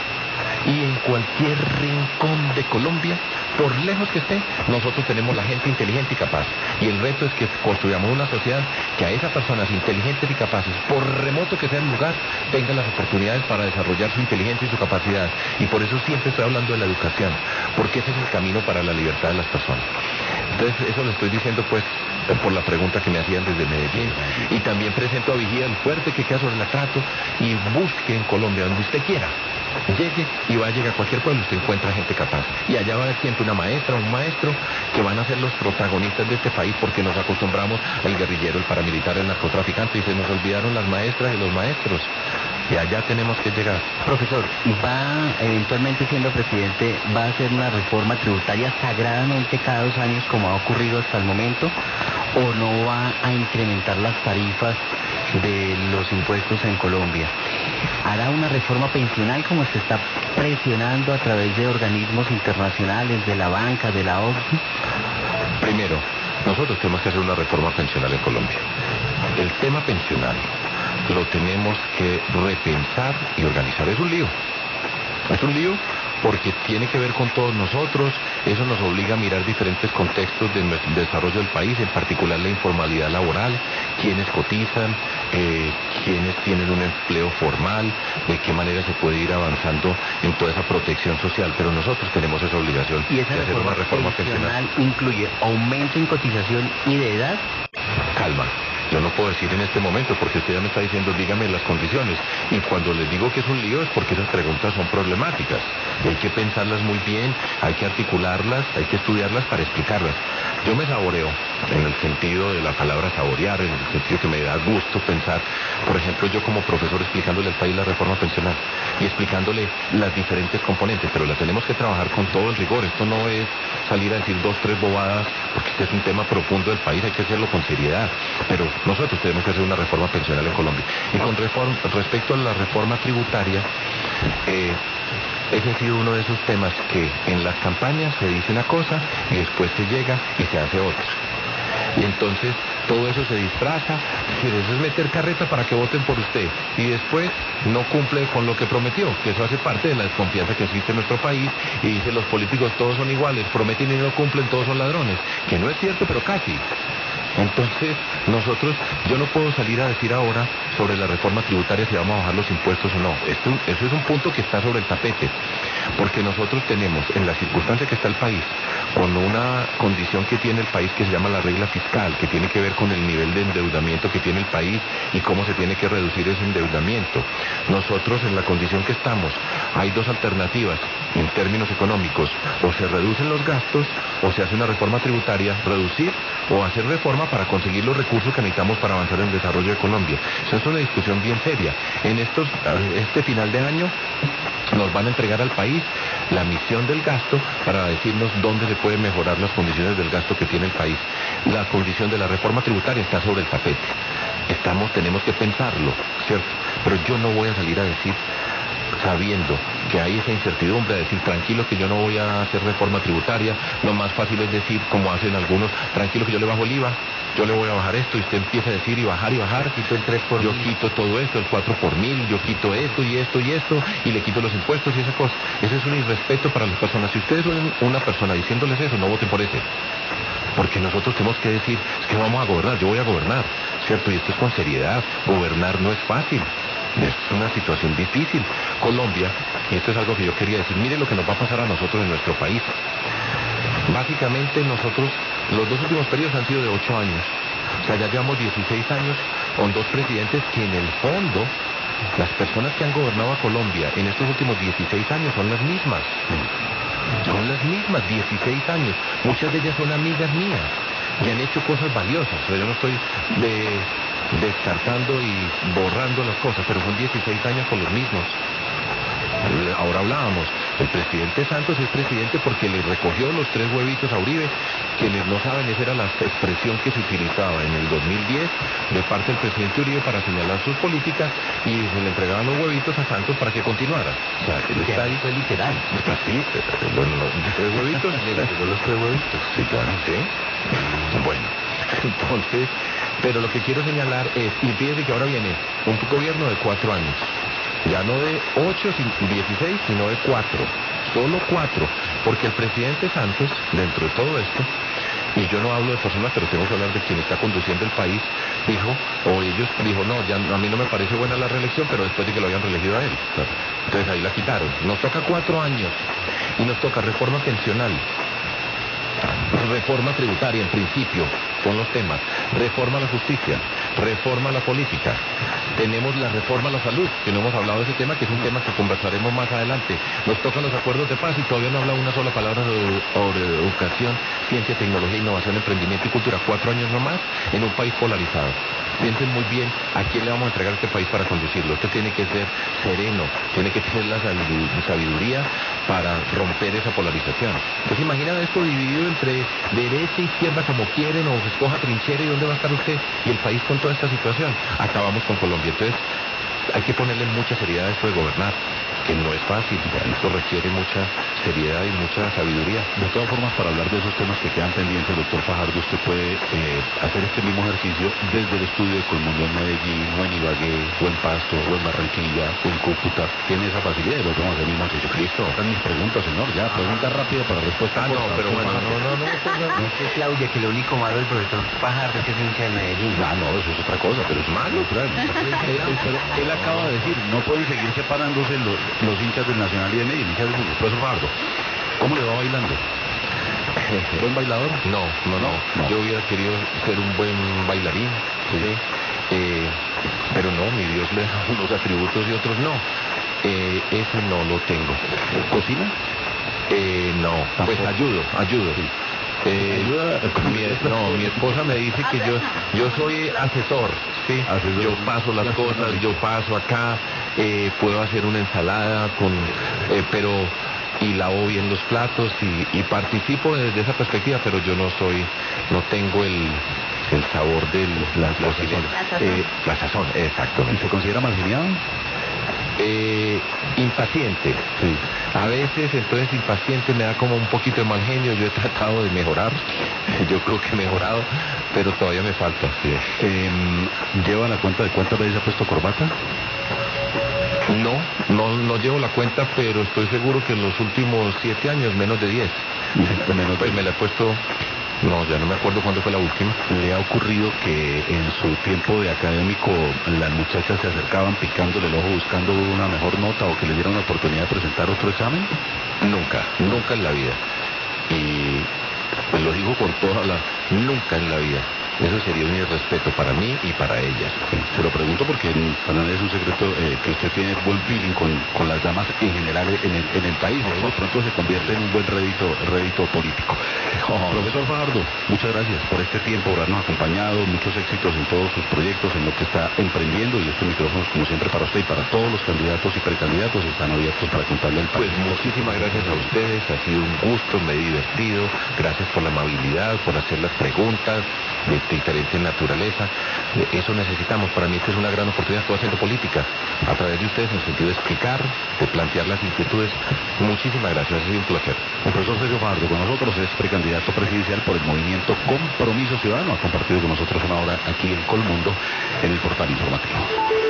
Y en cualquier rincón de Colombia, por lejos que esté, nosotros tenemos la gente inteligente y capaz. Y el reto es que construyamos una sociedad que a esas personas inteligentes y capaces, por remoto que sea el lugar, tengan las oportunidades para desarrollar su inteligencia y su capacidad. Y por eso siempre estoy hablando de la educación, porque ese es el camino para la libertad de las personas. Entonces, eso lo estoy diciendo pues por la pregunta que me hacían desde Medellín. Y también presento a Vigía el Fuerte, que queda sobre la Crato, y busque en Colombia, donde usted quiera. Llegue y va a llegar a cualquier pueblo, usted encuentra gente capaz. Y allá va a haber siempre una maestra, un maestro, que van a ser los protagonistas de este país, porque nos acostumbramos al guerrillero, el paramilitar, el narcotraficante, y se nos olvidaron las maestras y los maestros. Y allá tenemos que llegar. Profesor, ¿va eventualmente siendo presidente, va a hacer una reforma tributaria sagradamente cada dos años como ha ocurrido hasta el momento? ¿O no va a incrementar las tarifas de los impuestos en Colombia? ¿Hará una reforma pensional como se está presionando a través de organismos internacionales, de la banca, de la O C D E? Primero, nosotros tenemos que hacer una reforma pensional en Colombia. El tema pensional lo tenemos que repensar y organizar. Es un lío. Es un lío porque tiene que ver con todos nosotros. Eso nos obliga a mirar diferentes contextos del desarrollo del país, en particular la informalidad laboral, quiénes cotizan, eh, quiénes tienen un empleo formal, de qué manera se puede ir avanzando en toda esa protección social. Pero nosotros tenemos esa obligación ¿Y esa de hacer reforma una reforma pensional. pensional incluye aumento en cotización y de edad? Calma. Yo no puedo decir en este momento porque usted ya me está diciendo dígame las condiciones, y cuando les digo que es un lío es porque esas preguntas son problemáticas y hay que pensarlas muy bien, hay que articularlas, hay que estudiarlas para explicarlas. Yo me saboreo en el sentido de la palabra saborear, en el sentido que me da gusto pensar, por ejemplo, yo como profesor explicándole al país la reforma pensional y explicándole las diferentes componentes, pero la tenemos que trabajar con todo el rigor. Esto no es salir a decir dos, tres bobadas, porque este es un tema profundo del país, hay que hacerlo con seriedad, pero nosotros tenemos que hacer una reforma pensional en Colombia. Y con reforma, respecto a la reforma tributaria, eh, ese ha sido uno de esos temas que en las campañas se dice una cosa y después se llega y se hace otra. Y entonces todo eso se disfraza, que eso es meter carreta para que voten por usted. Y después no cumple con lo que prometió, que eso hace parte de la desconfianza que existe en nuestro país. Y dice, los políticos todos son iguales, prometen y no cumplen, todos son ladrones. Que no es cierto, pero casi. Entonces, nosotros, yo no puedo salir a decir ahora sobre la reforma tributaria si vamos a bajar los impuestos o no. Esto, eso es un punto que está sobre el tapete, porque nosotros tenemos, en la circunstancia que está el país, con una condición que tiene el país que se llama la regla fiscal, que tiene que ver con el nivel de endeudamiento que tiene el país y cómo se tiene que reducir ese endeudamiento. Nosotros, en la condición que estamos, hay dos alternativas en términos económicos: o se reducen los gastos o se hace una reforma tributaria, reducir o hacer reforma para conseguir los recursos que necesitamos para avanzar en el desarrollo de Colombia. Esa es una discusión bien seria. En estos, este final de año nos van a entregar al país la misión del gasto para decirnos dónde se pueden mejorar las condiciones del gasto que tiene el país. La condición de la reforma tributaria está sobre el tapete. Estamos, tenemos que pensarlo, ¿cierto? Pero yo no voy a salir a decir, sabiendo que hay esa incertidumbre, de decir, tranquilo que yo no voy a hacer reforma tributaria. Lo más fácil es decir, como hacen algunos, tranquilo que yo le bajo el I V A, yo le voy a bajar esto, y usted empieza a decir y bajar y bajar, quito el tres por yo mil. Quito todo esto, el cuatro por mil, yo quito esto y esto y esto, y le quito los impuestos y esa cosa. Ese es un irrespeto para las personas. Si ustedes son una persona diciéndoles eso, no voten por ese. Porque nosotros tenemos que decir, es que vamos a gobernar, yo voy a gobernar, ¿cierto? Y esto es con seriedad. Gobernar no es fácil. Es una situación difícil. Colombia, y esto es algo que yo quería decir, mire lo que nos va a pasar a nosotros en nuestro país. Básicamente nosotros, los dos últimos periodos han sido de ocho años. O sea, ya llevamos dieciséis años con dos presidentes que en el fondo, las personas que han gobernado a Colombia en estos últimos dieciséis años son las mismas. Son las mismas, dieciséis años. Muchas de ellas son amigas mías y han hecho cosas valiosas. O sea, yo no estoy de, descartando y borrando las cosas, pero son dieciséis años con los mismos. Ahora hablábamos, el presidente Santos es presidente porque le recogió los tres huevitos a Uribe. Quienes no saben, esa era la expresión que se utilizaba en el dos mil diez de parte del presidente Uribe para señalar sus políticas, y se le entregaban los huevitos a Santos para que continuara. O sea, él está ahí. Fue literal. Está así, los, los tres huevitos, le entregó los tres huevitos. Sí, claro. Sí. Bueno, entonces, pero lo que quiero señalar es, y fíjense que ahora viene un gobierno de cuatro años. Ya no de ocho, dieciséis, sino de cuatro. Solo cuatro. Porque el presidente Santos, dentro de todo esto, y yo no hablo de personas, pero tengo que hablar de quien está conduciendo el país, dijo, o ellos, dijo, no, ya a mí no me parece buena la reelección, pero después de que lo habían reelegido a él. Entonces ahí la quitaron. Nos toca cuatro años. Y nos toca reforma pensional. Reforma tributaria, en principio, son los temas. Reforma a la justicia, reforma a la política. Tenemos la reforma a la salud, que no hemos hablado de ese tema, que es un tema que conversaremos más adelante. Nos tocan los acuerdos de paz y todavía no habla una sola palabra sobre educación, ciencia, tecnología, innovación, emprendimiento y cultura. Cuatro años nomás en un país polarizado. Piensen muy bien a quién le vamos a entregar este país para conducirlo. Usted tiene que ser sereno, tiene que tener la sabiduría para romper esa polarización. Entonces imaginan esto dividido entre derecha e izquierda como quieren, o escoja trinchera, y dónde va a estar usted y el país con toda esta situación. Acabamos con Colombia. Entonces hay que ponerle mucha seriedad a esto de gobernar, que no es fácil. Esto requiere mucha seriedad y mucha sabiduría. De todas formas, para hablar de esos temas que quedan pendientes, doctor Fajardo, usted puede eh, hacer este mismo ejercicio desde el estudio de Colmundo en Medellín, o en Ibagué, o en Pasto, o en Barranquilla, o en Cúcuta. Tiene esa facilidad y lo podemos hacer mismo ejercicio. Listo, están mis preguntas, señor. Ya, pregunta rápida para respuesta. Ah, no, pero bueno, no, no, no. Es que Claudia, que lo único malo del profesor Fajardo es que es hincha de Medellín. Ah, no, eso es otra cosa, pero es malo, claro. Pero él acaba de decir, no pueden seguir separándose los, los hinchas del Nacional y de Medellín, hinchas del fútbol. Profesor Fajardo, ¿cómo le va bailando? ¿Buen bailador? No, no, no, no. Yo hubiera querido ser un buen bailarín, sí. Eh, pero no, mi Dios le da unos atributos y otros no. Eh, ese no lo tengo. ¿Cocina? Eh, no, pues ayudo, ayudo. Sí. Eh, mi, no, mi esposa me dice que yo yo soy asesor, ¿sí? Asesor. Yo paso las cosas, yo paso acá, eh, puedo hacer una ensalada con, eh, pero y lavo bien los platos y, y participo desde esa perspectiva, pero yo no soy, no tengo el el sabor de la, la sazón. Eh, la sazón, exacto. ¿Y se considera mal geniado? Eh, impaciente, sí. A veces entonces impaciente me da como un poquito de mal genio. Yo he tratado de mejorar, yo creo que he mejorado, pero todavía me falta. Sí. Eh, ¿Lleva la cuenta de cuántas veces ha puesto corbata? No, no, no llevo la cuenta, pero estoy seguro que en los últimos siete años menos de diez. Menos pues me la he puesto. No, ya no me acuerdo cuándo fue la última. ¿Le ha ocurrido que en su tiempo de académico las muchachas se acercaban picándole el ojo buscando una mejor nota o que le dieran una oportunidad de presentar otro examen? Nunca, nunca en la vida. Y pues lo digo con toda la... Nunca en la vida. Eso sería un irrespeto para mí y para ellas. Se lo pregunto porque para nadie es un secreto eh, que usted tiene buen feeling con, con las damas en general en el, en el país. Y de pronto se convierte en un buen rédito, rédito político. Oh, profesor Fajardo, muchas gracias por este tiempo, por habernos acompañado. Muchos éxitos en todos sus proyectos, en lo que está emprendiendo. Y estos micrófonos, como siempre, para usted y para todos los candidatos y precandidatos están abiertos para contarle al país. Pues muchísimas gracias a ustedes. Ha sido un gusto, me he divertido. Gracias por la amabilidad, por hacer las preguntas de diferente naturaleza. Eso necesitamos. Para mí esta es una gran oportunidad. Estoy haciendo política a través de ustedes en el sentido de explicar, de plantear las inquietudes. Muchísimas gracias, ha sido un placer. El profesor Sergio Fajardo con nosotros es precandidato presidencial por el movimiento Compromiso Ciudadano. Ha compartido con nosotros una hora aquí en Colmundo en el portal informativo.